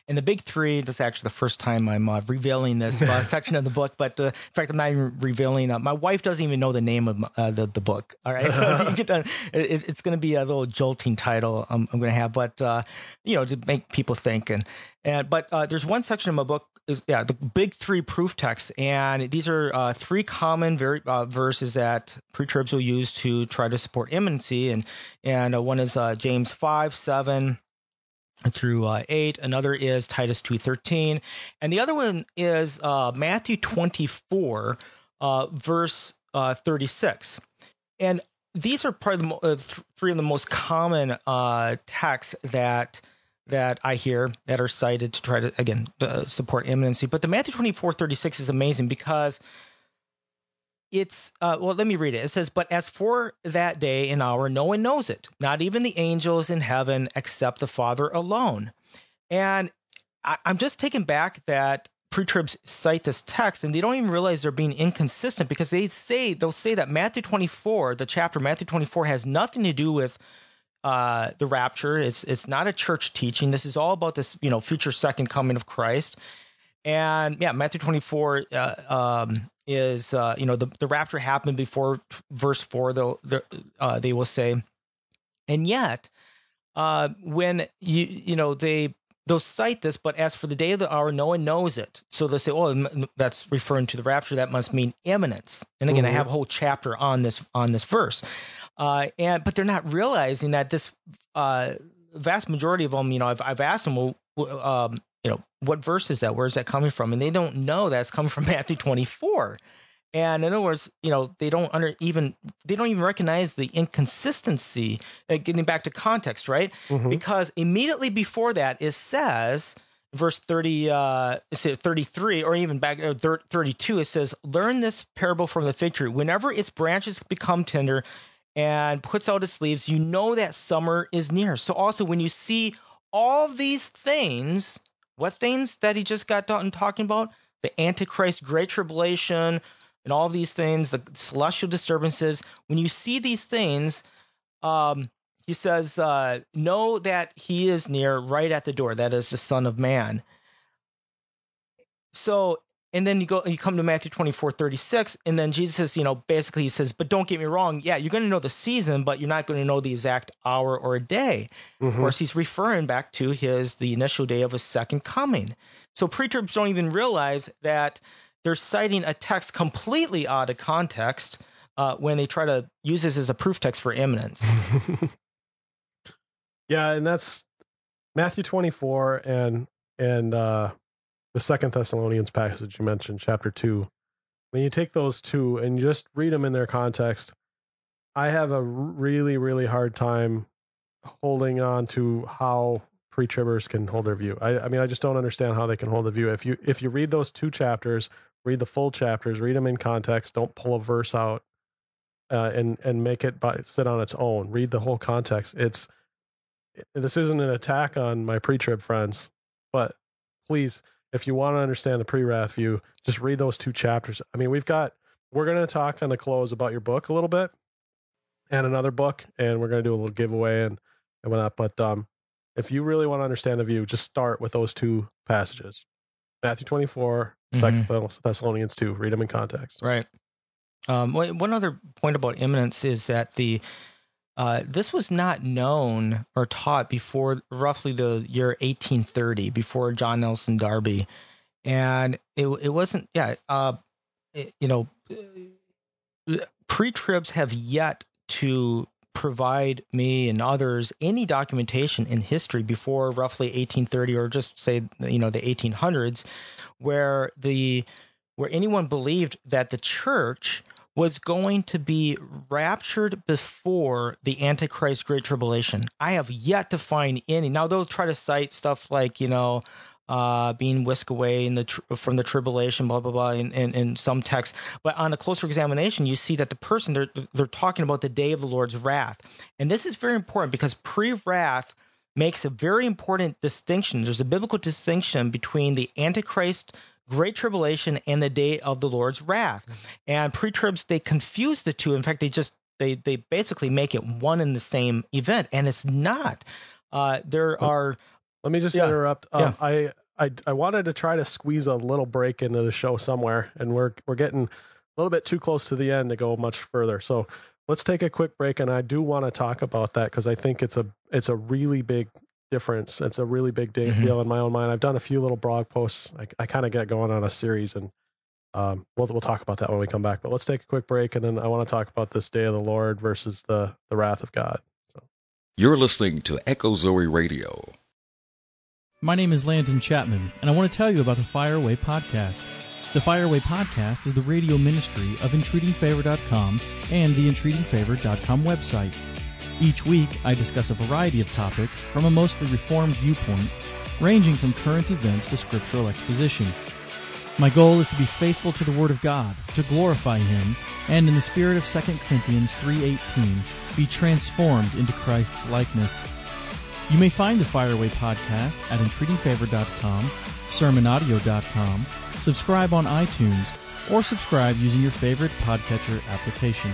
And the big three, this is actually the first time I'm revealing this section of the book, but in fact, I'm not even revealing. My wife doesn't even know the name of the book. All right. So you get done, it's going to be a little jolting title I'm going to have, but, to make people think. But there's one section of my book, the big three proof texts. And these are three common verses that pre-tribs will use to try to support imminency. And one is James 5:7 through 8. Another is Titus 2:13. And the other one is Matthew 24, verse 36. And these are probably three of the most common texts that I hear that are cited to try to, again, support imminency. But the Matthew 24:36 is amazing because it's, let me read it. It says, "But as for that day and hour, no one knows it, not even the angels in heaven, except the Father alone." And I'm just taken back that pre-tribs cite this text and they don't even realize they're being inconsistent, because they'll say that Matthew 24, the chapter Matthew 24, has nothing to do with the rapture. It's not a church teaching. This is all about this, future second coming of Christ. And Matthew 24 is the rapture happened before verse 4. They will say, and yet when they'll cite this, but as for the day of the hour, no one knows it. So they'll say, "Oh, that's referring to the rapture. That must mean imminence." And again, I have a whole chapter on this verse. But they're not realizing that this vast majority of them, I've asked them, well, what verse is that? Where is that coming from? And they don't know that's coming from Matthew 24. And in other words, they don't even recognize the inconsistency. Getting back to context, right? Mm-hmm. Because immediately before that, it says, verse 33, or even back 32, it says, "Learn this parable from the fig tree. Whenever its branches become tender and puts out its leaves, you know that summer is near." So also, when you see all these things, what things that he just got done talking about? The Antichrist, Great Tribulation, and all these things, the celestial disturbances. When you see these things, he says, know that he is near, right at the door. That is the Son of Man. So, and then you come to Matthew 24:36, and then Jesus says, basically he says, "But don't get me wrong. Yeah, you're going to know the season, but you're not going to know the exact hour or day." Mm-hmm. Of course, he's referring back to the initial day of his second coming. So pre-tribs don't even realize that they're citing a text completely out of context when they try to use this as a proof text for imminence. Yeah, and that's Matthew 24 and the 2 Thessalonians passage you mentioned, chapter 2. When you take those two and you just read them in their context, I have a really, really hard time holding on to how pre-tribbers can hold their view. I mean, I just don't understand how they can hold the view. If you read those two chapters, read the full chapters, read them in context, don't pull a verse out and make it sit on its own. Read the whole context. This isn't an attack on my pre-trib friends, but please, if you want to understand the pre-wrath view, just read those two chapters. I mean, we're going to talk on the close about your book a little bit and another book, and we're going to do a little giveaway and whatnot. But if you really want to understand the view, just start with those two passages. Matthew 24, 2 Thessalonians 2. Read them in context. Right. One other point about imminence is that this was not known or taught before roughly the year 1830, before John Nelson Darby. And it wasn't, pre-tribs have yet to provide me and others any documentation in history before roughly 1830, or just say, the 1800s, where anyone believed that the church was going to be raptured before the Antichrist Great Tribulation. I have yet to find any. Now, they'll try to cite stuff like, being whisked away from the tribulation, blah, blah, blah, in some texts. But on a closer examination, you see that the person, they're talking about the day of the Lord's wrath. And this is very important because pre-wrath makes a very important distinction. There's a biblical distinction between the Antichrist Great Tribulation and the day of the Lord's wrath. And pre-tribs, they confuse the two. In fact, they basically make it one and the same event, and it's not. There are Let me just interrupt. I wanted to try to squeeze a little break into the show somewhere, and we're getting a little bit too close to the end to go much further. So let's take a quick break, and I do want to talk about that because I think it's a really big difference. It's a really big deal in my own mind. I've done a few little blog posts. I kind of get going on a series, and we'll talk about that when we come back. But let's take a quick break, and then I want to talk about this day of the Lord versus the wrath of God. So you're listening to Echo Zoe Radio. My name is Landon Chapman, and I want to tell you about the Fire Away Podcast. The Fire Away Podcast is the radio ministry of EntreatingFavor.com and the EntreatingFavor.com website. Each week, I discuss a variety of topics from a mostly Reformed viewpoint, ranging from current events to scriptural exposition. My goal is to be faithful to the Word of God, to glorify Him, and in the spirit of 2 Corinthians 3:18, be transformed into Christ's likeness. You may find the Fire Away Podcast at EntreatingFavor.com, SermonAudio.com, subscribe on iTunes, or subscribe using your favorite podcatcher application.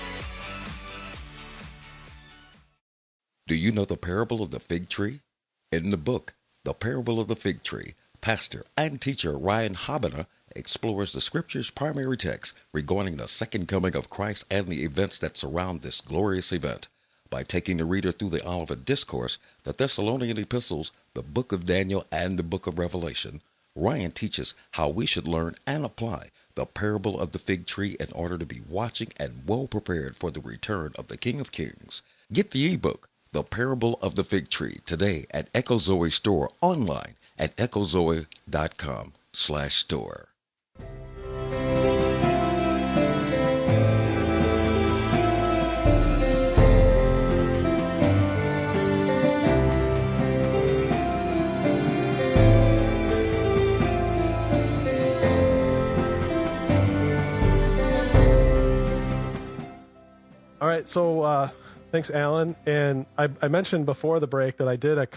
Do you know the parable of the fig tree? In the book, The Parable of the Fig Tree, pastor and teacher Ryan Habana explores the Scripture's primary text regarding the second coming of Christ and the events that surround this glorious event. By taking the reader through the Olivet Discourse, the Thessalonian epistles, the book of Daniel, and the book of Revelation, Ryan teaches how we should learn and apply the parable of the fig tree in order to be watching and well prepared for the return of the King of Kings. Get the ebook, The Parable of the Fig Tree, today at Echo Zoe Store online at echozoe.com/store. all right, so thanks, Alan. And I mentioned before the break that I did a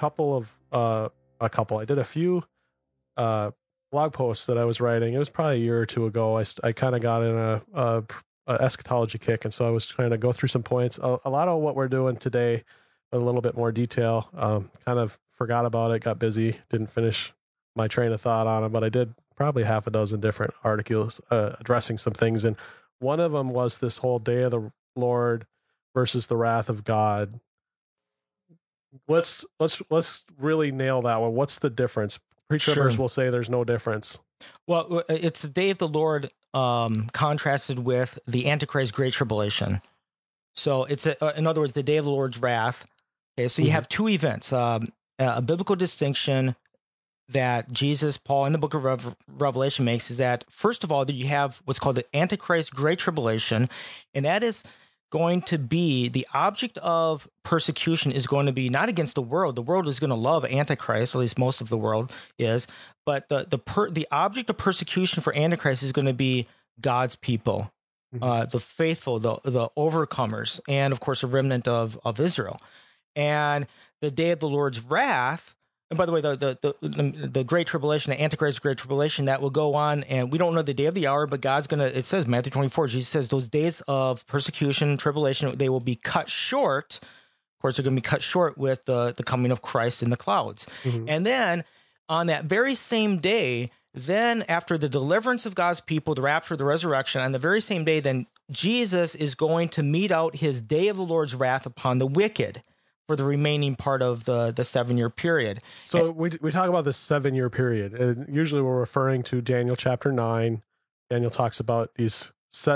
few blog posts that I was writing. It was probably a year or two ago. I kind of got in a eschatology kick, and so I was trying to go through some points. A lot of what we're doing today, a little bit more detail. Kind of forgot about it, got busy, didn't finish my train of thought on it, but I did probably half a dozen different articles addressing some things, and one of them was this whole day of the Lord versus the wrath of God. Let's really nail that one. What's the difference? Pre-tribbers will say there's no difference. Well, it's the day of the Lord contrasted with the Antichrist Great Tribulation. So it's, in other words, the day of the Lord's wrath. Okay, so you have two events, a biblical distinction that Jesus, Paul, in the book of Revelation makes is that, first of all, that you have what's called the Antichrist Great Tribulation, and that is going to be the object of persecution is going to be not against the world. The world is going to love Antichrist, at least most of the world is, but the object of persecution for Antichrist is going to be God's people, the faithful, the overcomers, and of course a remnant of Israel. And the day of the Lord's wrath. And by the way, the Great Tribulation, the Antichrist Great Tribulation, that will go on, and we don't know the day of the hour, but God's going to, it says, Matthew 24, Jesus says those days of persecution, tribulation, they will be cut short. Of course, they're going to be cut short with the coming of Christ in the clouds. And then on that very same day, then after the deliverance of God's people, the rapture, the resurrection, on the very same day, then Jesus is going to mete out his day of the Lord's wrath upon the wicked for the remaining part of the 7-year period. So we talk about this 7-year period. And usually we're referring to Daniel chapter 9. Daniel talks about these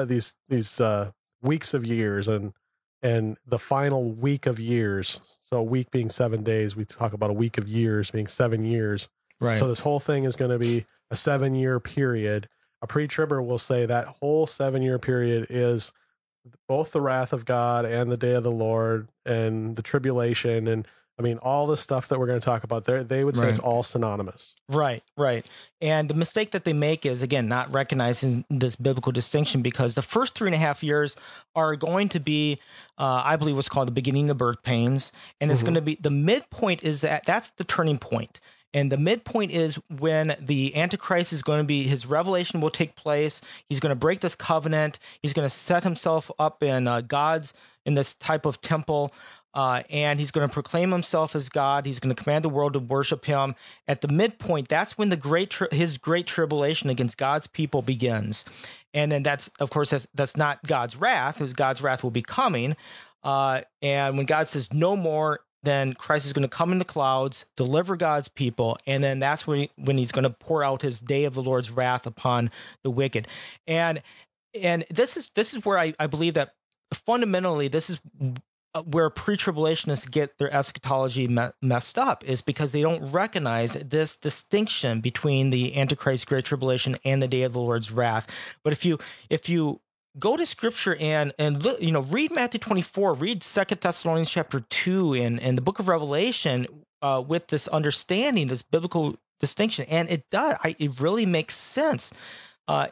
weeks of years and the final week of years. So a week being 7 days, we talk about a week of years being 7 years. Right. So this whole thing is going to be a 7-year period. A pre-tribber will say that whole 7-year period is both the wrath of God and the day of the Lord and the tribulation. And I mean, all the stuff that we're going to talk about there, they would say it's all synonymous. Right. And the mistake that they make is, again, not recognizing this biblical distinction, because the first 3.5 years are going to be, I believe, what's called the beginning of birth pains. And it's going to be, the midpoint is that's the turning point. And the midpoint is when the Antichrist is going to be, his revelation will take place. He's going to break this covenant. He's going to set himself up in in this type of temple and he's going to proclaim himself as God. He's going to command the world to worship him. At the midpoint, that's when his great tribulation against God's people begins. And then that's, of course, that's not God's wrath, because God's wrath will be coming. And when God says no more, then Christ is going to come in the clouds, deliver God's people, and then that's when he's going to pour out his day of the Lord's wrath upon the wicked. And this is where I believe that fundamentally this is where pre-tribulationists get their eschatology messed up, is because they don't recognize this distinction between the Antichrist Great Tribulation and the day of the Lord's wrath. But if you go to Scripture and read Matthew 24, read 2 Thessalonians chapter 2 and the book of Revelation with this understanding, this biblical distinction, and it really makes sense. So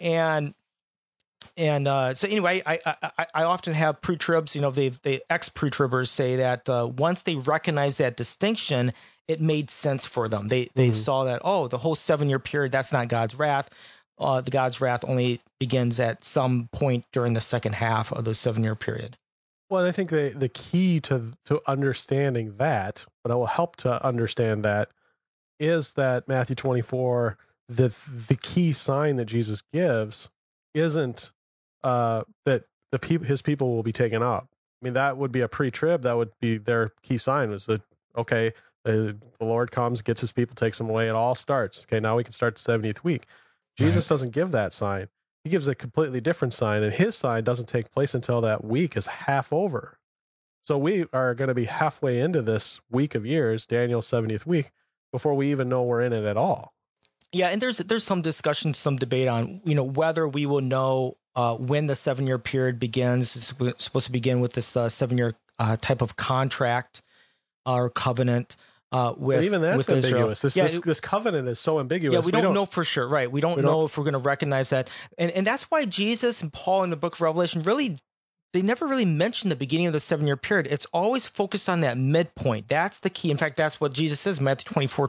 anyway, I often have pre-tribs, they ex-pre-tribbers say that once they recognize that distinction, it made sense for them. They saw that, the whole 7-year period, that's not God's wrath. The God's wrath only begins at some point during the second half of the 7-year period. Well, and I think the key to understanding that, but it will help to understand that, is that Matthew 24, the key sign that Jesus gives isn't that his people will be taken up. I mean, that would be a pre-trib. That would be their key sign, was that, okay, the Lord comes, gets his people, takes them away. It all starts. Okay, now we can start the 70th week. Jesus doesn't give that sign. He gives a completely different sign, and his sign doesn't take place until that week is half over. So we are going to be halfway into this week of years, Daniel's 70th week, before we even know we're in it at all. Yeah, and there's some discussion, some debate on whether we will know when the 7-year period begins. It's supposed to begin with this 7-year type of contract or covenant. But even that's with ambiguous. Israel. This covenant is so ambiguous. Yeah, we don't know for sure, right? We don't know if we're going to recognize that, and that's why Jesus and Paul in the book of Revelation they never really mention the beginning of the 7-year period. It's always focused on that midpoint. That's the key. In fact, that's what Jesus says in Matthew 24,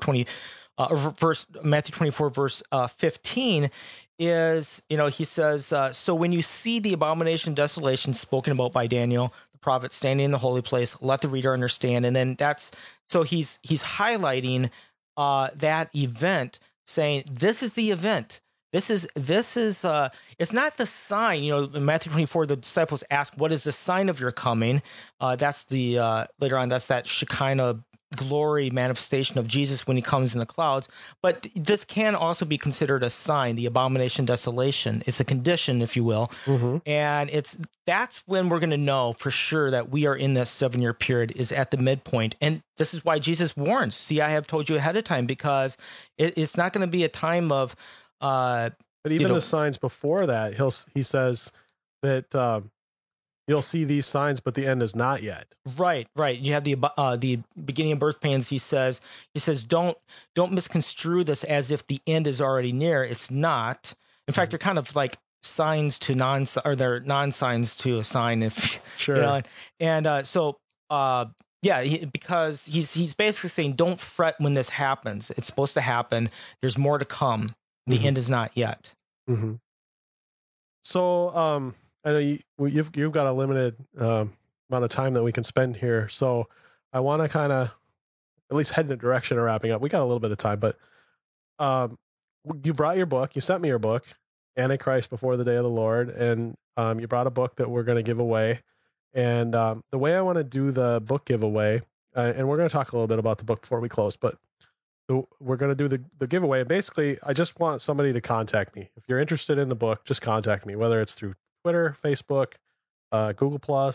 verse 15 is, he says, so when you see the abomination of desolation spoken about by Daniel, the prophet, standing in the holy place, let the reader understand. And then so he's highlighting that event, saying this is the event. This is it's not the sign. In Matthew 24, the disciples ask, what is the sign of your coming? That's later on, that's that Shekinah glory manifestation of Jesus when he comes in the clouds. But this can also be considered a sign, the abomination desolation. It's a condition, if you will. Mm-hmm. And that's when we're going to know for sure that we are in this 7-year period, is at the midpoint. And this is why Jesus warns, see, I have told you ahead of time, because it's not going to be a time of but even the signs before that, he says that you'll see these signs, but the end is not yet. Right. You have the beginning of birth pains. He says, don't misconstrue this as if the end is already near. It's not. In fact, they're kind of like signs to they're non-signs to a sign. If sure. Because he's basically saying, don't fret when this happens. It's supposed to happen. There's more to come. The end is not yet. Mm-hmm. So, I know you've got a limited amount of time that we can spend here, so I want to kind of at least head in the direction of wrapping up. We got a little bit of time, but you brought your book. You sent me your book, Antichrist Before the Day of the Lord, and you brought a book that we're going to give away. And the way I want to do the book giveaway, and we're going to talk a little bit about the book before we close, but we're going to do the giveaway. Basically, I just want somebody to contact me. If you're interested in the book, just contact me, whether it's through Twitter, Facebook, Google+,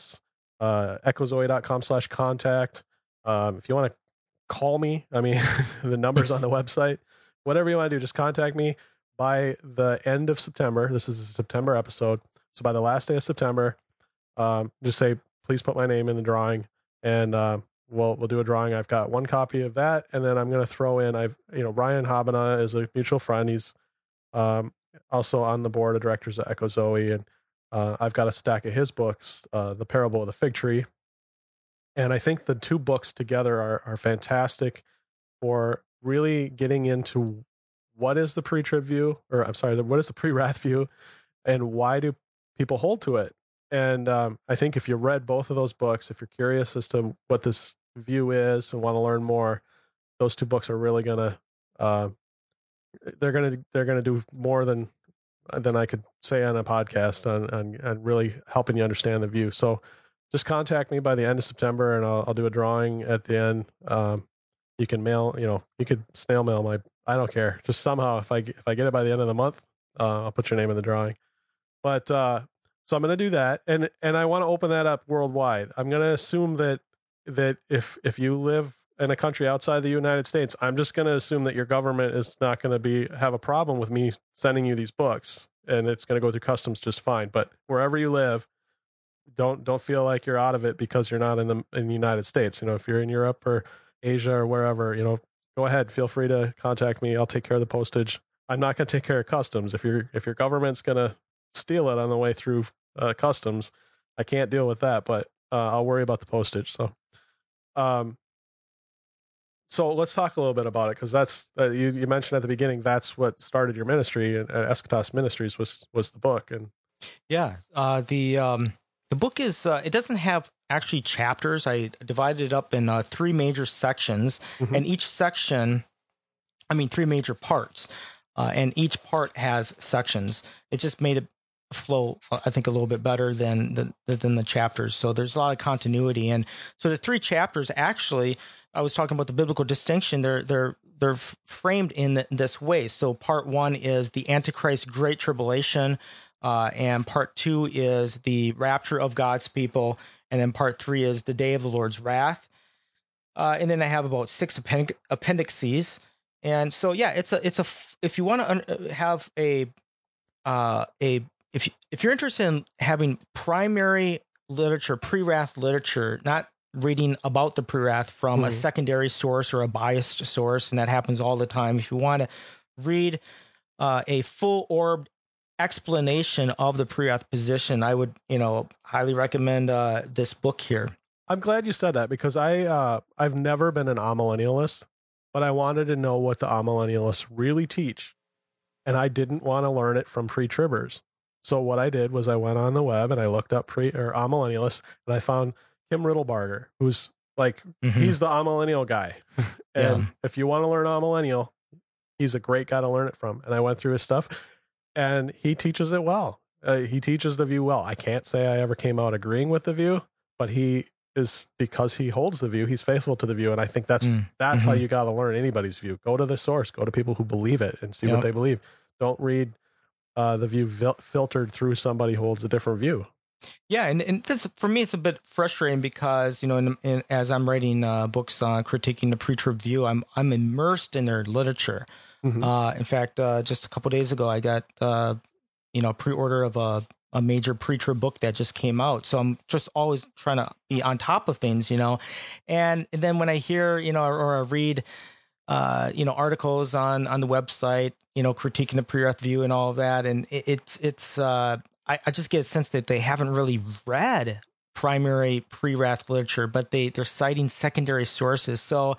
echozoe.com/contact. If you want to call me, I mean, the number's on the website. Whatever you want to do, just contact me by the end of September. This is a September episode. So by the last day of September, just say, please put my name in the drawing, and we'll do a drawing. I've got one copy of that, and then I'm going to throw in, Ryan Habana is a mutual friend. He's also on the board of directors at Echo Zoe, and I've got a stack of his books, The Parable of the Fig Tree. And I think the two books together are fantastic for really getting into what is the pre-trib view, what is the pre-wrath view, and why do people hold to it? I think if you read both of those books, if you're curious as to what this view is and want to learn more, those two books are really gonna they're gonna do more than I could say on a podcast on really helping you understand the view. So just contact me by the end of September, and I'll do a drawing at the end. You can mail, you could snail mail I don't care. Just somehow, if I get it by the end of the month, I'll put your name in the drawing. But so I'm going to do that, and I want to open that up worldwide. I'm going to assume that if you live in a country outside the United States, I'm just going to assume that your government is not going to have a problem with me sending you these books, and it's going to go through customs just fine. But wherever you live, don't feel like you're out of it because you're not in the United States. If you're in Europe or Asia or wherever, go ahead. Feel free to contact me. I'll take care of the postage. I'm not going to take care of customs. If your government's going to steal it on the way through customs, I can't deal with that. But I'll worry about the postage. So let's talk a little bit about it, because that's you mentioned at the beginning that's what started your ministry, and Eschatos Ministries was the book. And yeah, the book is it doesn't have actually chapters. I divided it up in 3 major sections, and each section, 3 major parts, and each part has sections. It just made it flow, I think, a little bit better than the chapters. So there's a lot of continuity, and so the 3 chapters actually. I was talking about the biblical distinction. They're framed in this way. So part 1 is the Antichrist Great Tribulation, and part 2 is the rapture of God's people, and then part 3 is the day of the Lord's wrath. And then I have about 6 appendices. And so yeah, it's a if you want to have if you're interested in having primary literature, pre-wrath literature, not reading about the pre-wrath from a secondary source or a biased source, and that happens all the time. If you want to read a full-orbed explanation of the pre-wrath position, I would, highly recommend this book here. I'm glad you said that, because I've never been an amillennialist, but I wanted to know what the amillennialists really teach, and I didn't want to learn it from pre-tribbers. So what I did was I went on the web and I looked up amillennialists, and I found Kim Riddlebarger, who's like, he's the amillennial guy. And if you want to learn amillennial, he's a great guy to learn it from. And I went through his stuff, and he teaches it well. He teaches the view well. I can't say I ever came out agreeing with the view, but because he holds the view, he's faithful to the view. And I think that's how you got to learn anybody's view. Go to the source, go to people who believe it and see what they believe. Don't read the view filtered through somebody who holds a different view. Yeah, and this, for me, it's a bit frustrating because, as I'm writing books on critiquing the pre-trib view, I'm immersed in their literature. In fact, just a couple of days ago, I got pre-order of a major pre-trib book that just came out. So I'm just always trying to be on top of things, And then when I hear, or I read, articles on the website, critiquing the pre-wrath view and all of that, and it's I just get a sense that they haven't really read primary pre-wrath literature, but they're citing secondary sources. So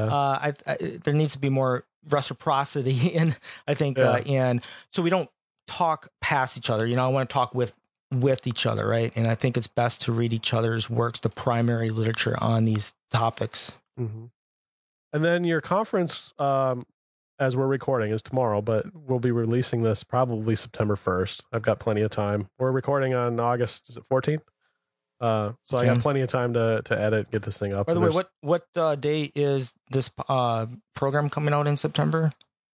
there needs to be more reciprocity, and I think, and so we don't talk past each other. I want to talk with each other, right? And I think it's best to read each other's works, the primary literature on these topics. And then your conference, as we're recording, is tomorrow, but we'll be releasing this probably September 1st. I've got plenty of time. We're recording on August, is it 14th? So I got plenty of time to edit, get this thing up. By the way, what day is this program coming out in September?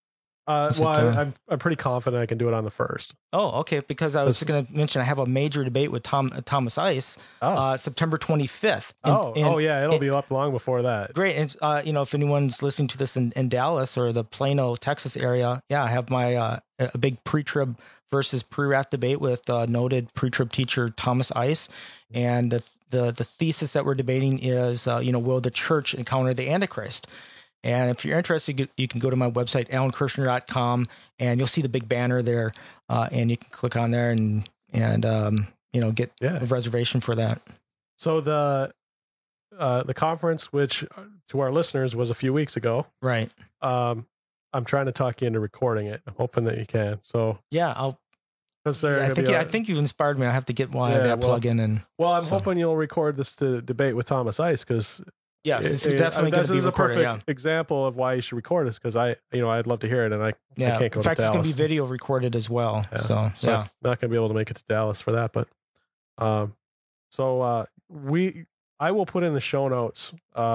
I'm pretty confident I can do it on the 1st. Oh, okay. Because I was going to mention I have a major debate with Thomas Ice, September 25th. It'll be up long before that. Great. And if anyone's listening to this in Dallas or the Plano, Texas area, I have my a big pre-trib versus pre-wrath debate with noted pre-trib teacher Thomas Ice, and the thesis that we're debating is will the church encounter the Antichrist? And if you're interested, you can go to my website, alankirshner.com, and you'll see the big banner there, and you can click on there and get a reservation for that. So the conference, which to our listeners was a few weeks ago, right? I'm trying to talk you into recording it. I'm hoping that you can. So yeah, Because I think you've inspired me. I have to get that plug in. And well, I'm hoping you'll record this debate with Thomas Ice, because yes, it's definitely going to be recorded. This is a perfect example of why you should record this, because I'd love to hear it, and I can't go to Dallas. In fact, it's going to be video recorded as well. Yeah. So I'm not going to be able to make it to Dallas for that, but I will put in the show notes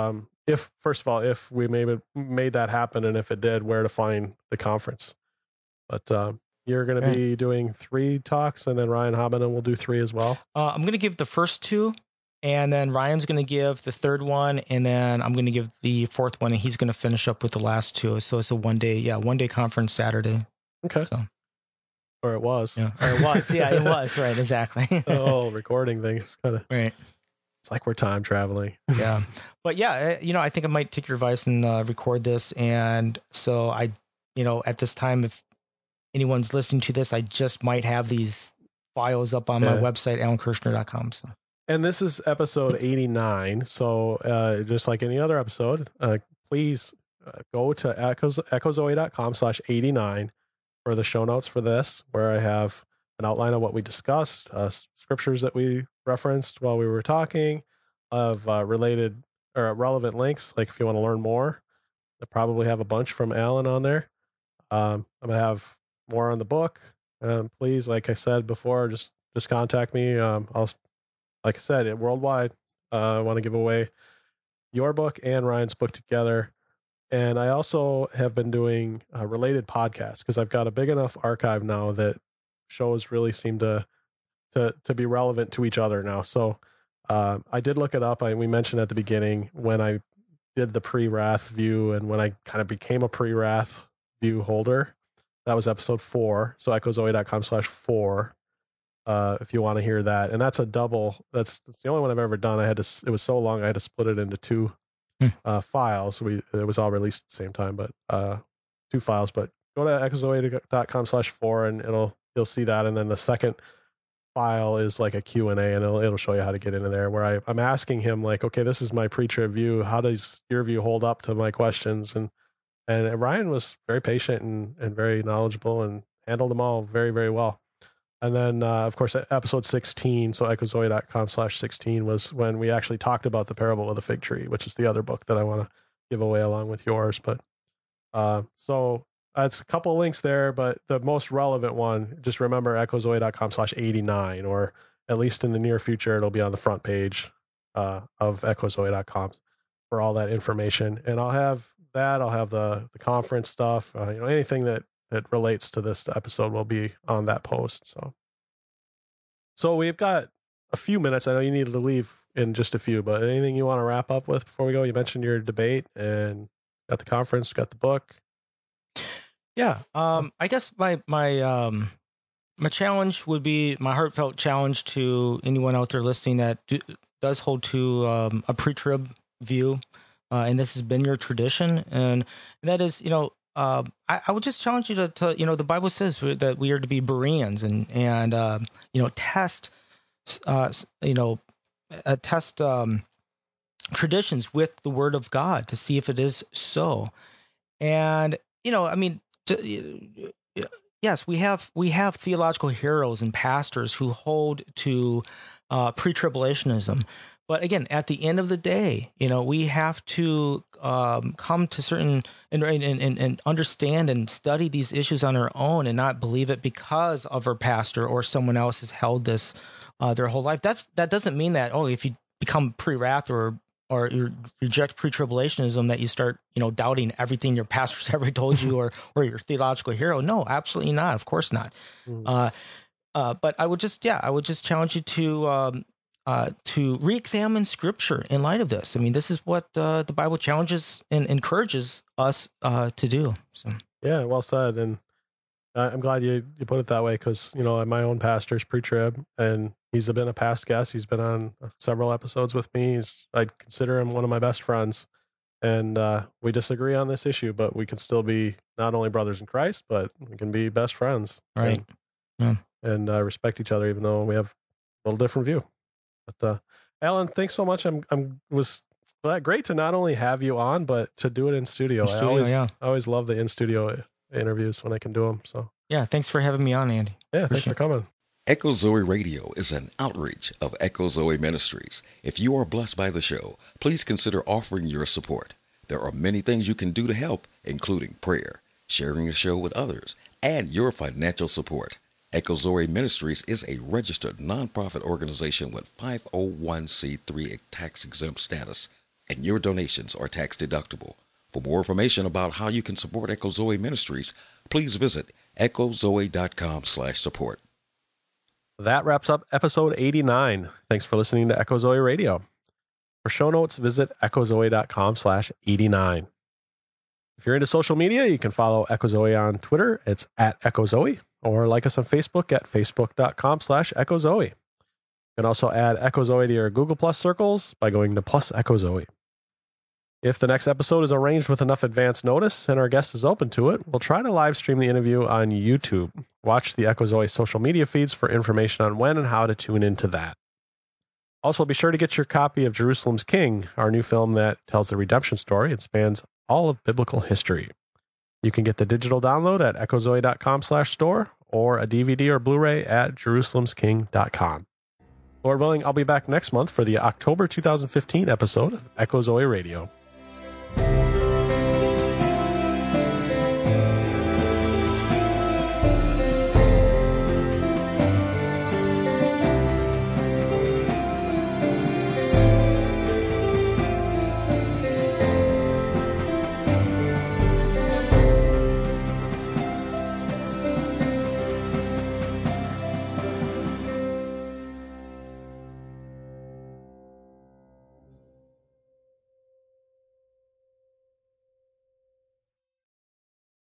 if we made that happen, and if it did, where to find the conference. But you're going to be doing 3 talks, and then Ryan Hobbinen will do 3 as well. I'm going to give the first 2, and then Ryan's going to give the 3rd one, and then I'm going to give the 4th one, and he's going to finish up with the last 2. So it's a one day conference Saturday. Okay. So. Or it was. Yeah. Or it was. Yeah, it was. Right. Exactly. The whole recording thing is kind of right. It's like we're time traveling. Yeah. But yeah, I think I might take your advice and record this. And so at this time, if anyone's listening to this, I just might have these files up on my website, AlanKirshner.com. So. And this is episode 89. So just like any other episode, please go to echozoe.com/89 for the show notes for this, where I have an outline of what we discussed, scriptures that we referenced while we were talking, of related or relevant links. Like if you want to learn more, I probably have a bunch from Alan on there. I'm going to have more on the book. Please, like I said before, just contact me. Like I said, worldwide, I want to give away your book and Ryan's book together. And I also have been doing related podcasts, because I've got a big enough archive now that shows really seem to be relevant to each other now. So I did look it up. We mentioned at the beginning when I did the pre-wrath view, and when I kind of became a pre-wrath view holder. That was episode 4. So echozoe.com/4. If you want to hear that. And that's a double. That's the only one I've ever done. It was so long, I had to split it into 2 files. It was all released at the same time, but 2 files. But go to echozoe.com/4 and you'll see that. And then the second file is like a Q&A, and it'll show you how to get into there, where I'm asking him, like, okay, this is my pre-trib view. How does your view hold up to my questions? And Ryan was very patient and very knowledgeable and handled them all very, very well. And then, of course, episode 16, so echozoe.com/16 was when we actually talked about the parable of the fig tree, which is the other book that I want to give away along with yours. But so it's a couple of links there, but the most relevant one, just remember echozoe.com/89, or at least in the near future, it'll be on the front page of echozoe.com for all that information. And I'll have the conference stuff, anything that relates to this episode will be on that post. So we've got a few minutes. I know you needed to leave in just a few, but anything you want to wrap up with before we go? You mentioned your debate and got the conference, got the book. Yeah. I guess my challenge would be, my heartfelt challenge to anyone out there listening that does hold to a pre-trib view, and this has been your tradition, and that is, I would just challenge you to the Bible says that we are to be Bereans and test traditions with the Word of God to see if it is so. And yes, we have theological heroes and pastors who hold to pre-tribulationism. But again, at the end of the day, we have to come to certain and understand and study these issues on our own, and not believe it because of our pastor or someone else has held this their whole life. That doesn't mean that if you become pre-wrath or you reject pre-tribulationism, that you start doubting everything your pastor's ever told you or your theological hero. No, absolutely not. Of course not. But I would just challenge you to re-examine Scripture in light of this. I mean, this is what the Bible challenges and encourages us to do. So yeah, well said. And I'm glad you put it that way, because my own pastor's pre-trib, and he's been a past guest. He's been on several episodes with me. I'd consider him one of my best friends, and we disagree on this issue, but we can still be not only brothers in Christ, but we can be best friends, right? And respect each other, even though we have a little different view. But Alan, thanks so much. Was great to not only have you on, but to do it in studio. I always love the in studio interviews when I can do them. So Yeah, thanks for having me on, Andy. Yeah, thanks for coming. Echo Zoe Radio is an outreach of Echo Zoe Ministries. If you are blessed by the show, please consider offering your support. There are many things you can do to help, including prayer, sharing the show with others, and your financial support. Echo Zoe Ministries is a registered nonprofit organization with 501c3 tax-exempt status, and your donations are tax deductible. For more information about how you can support Echo Zoe Ministries, please visit echozoe.com/support. That wraps up episode 89. Thanks for listening to Echo Zoe Radio. For show notes, visit echozoe.com/89. If you're into social media, you can follow Echo Zoe on Twitter. It's @EchoZoe, or like us on Facebook at facebook.com/EchoZoe. You can also add Echo Zoe to your Google Plus circles by going to Plus Echo Zoe. If the next episode is arranged with enough advance notice and our guest is open to it, we'll try to live stream the interview on YouTube. Watch the Echo Zoe social media feeds for information on when and how to tune into that. Also, be sure to get your copy of Jerusalem's King, our new film that tells the redemption story and spans all of biblical history. You can get the digital download at echozoe.com/store or a DVD or Blu-ray at jerusalemsking.com. Lord willing, I'll be back next month for the October 2015 episode of Echo Zoe Radio.